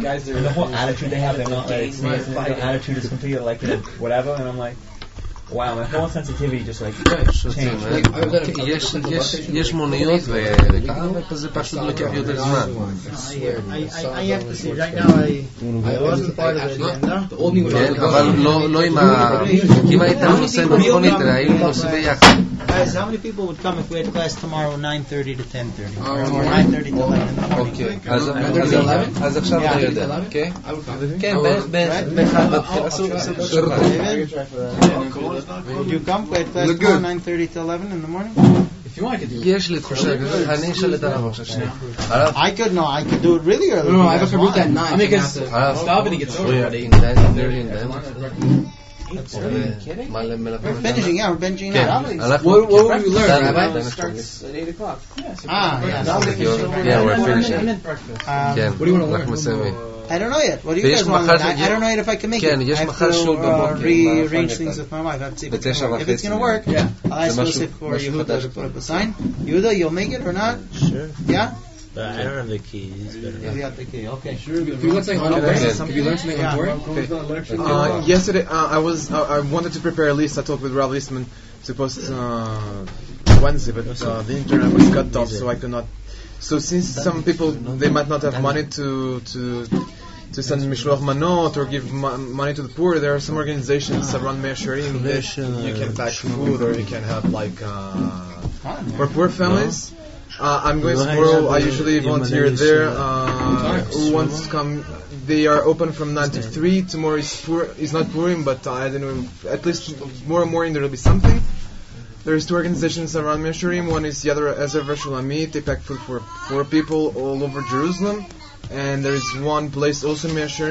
Wow, my whole sensitivity just like changed. יש מוניות וזה פשוט לוקח יותר זמן. I have to see right now. I wasn't part of it. כן, אבל לא עם ה... אם היית נוסע במכונית, היינו נוסע ביחד. Guys, how many people would come if we had class tomorrow nine thirty to ten thirty? Or nine thirty to eleven in the morning? אוקיי, אז עכשיו אתה יודע. כן, כן, באחד בתחילה. Would you come? We had class tomorrow nine thirty to eleven in the morning? If you want, I could do it. יש לי תחושה, אני אשאל את הרב עכשיו שנייה. I could, no, I could do it really early. No, no, I have a route at nine. I mean, because stop and he gets over already. We're finishing, yeah, we're finishing now. What, what would you learn, Rabbi? Starts at eight o'clock. Ah, yeah. Yeah, we're finishing. Um, כן, what do you want to אנחנו מסיימים. I don't know yet. What do you guys want? I, I don't know yet if I can make כן, it. יש I have מחר to שול uh, בבוקר. rearrange things with my wife. I have to see if it's gonna work. If it's going to work, Yeah. I'll ask Yosef for Yehuda to put up a sign. Yehuda, you'll make it or not? Sure. Yeah? But I don't have the keys. Yeah, we have the key. Okay. If you learn something important, if you learn something important, Uh, yesterday, uh, I was uh, I wanted to prepare a list. I talked with Rav Listman. Supposed uh, Wednesday, but uh, the internet was cut off, so I could not. So since some people they might not have money to to to send mishloach manot or give mo- money to the poor, there are some organizations that run Meir Sharim that you can pack food or you can help like uh, for poor families. Uh, I'm going tomorrow. I usually volunteer there. Uh, who wants to come? They are open from nine to three. Tomorrow is poor. Is not Purim, but uh, I don't know. At least tomorrow morning there will be something. There's two organizations around Meir Sharim. One is Yad Ezer Shulamit. They pack food for poor people all over Jerusalem. And there is one place also in Meir Sharim.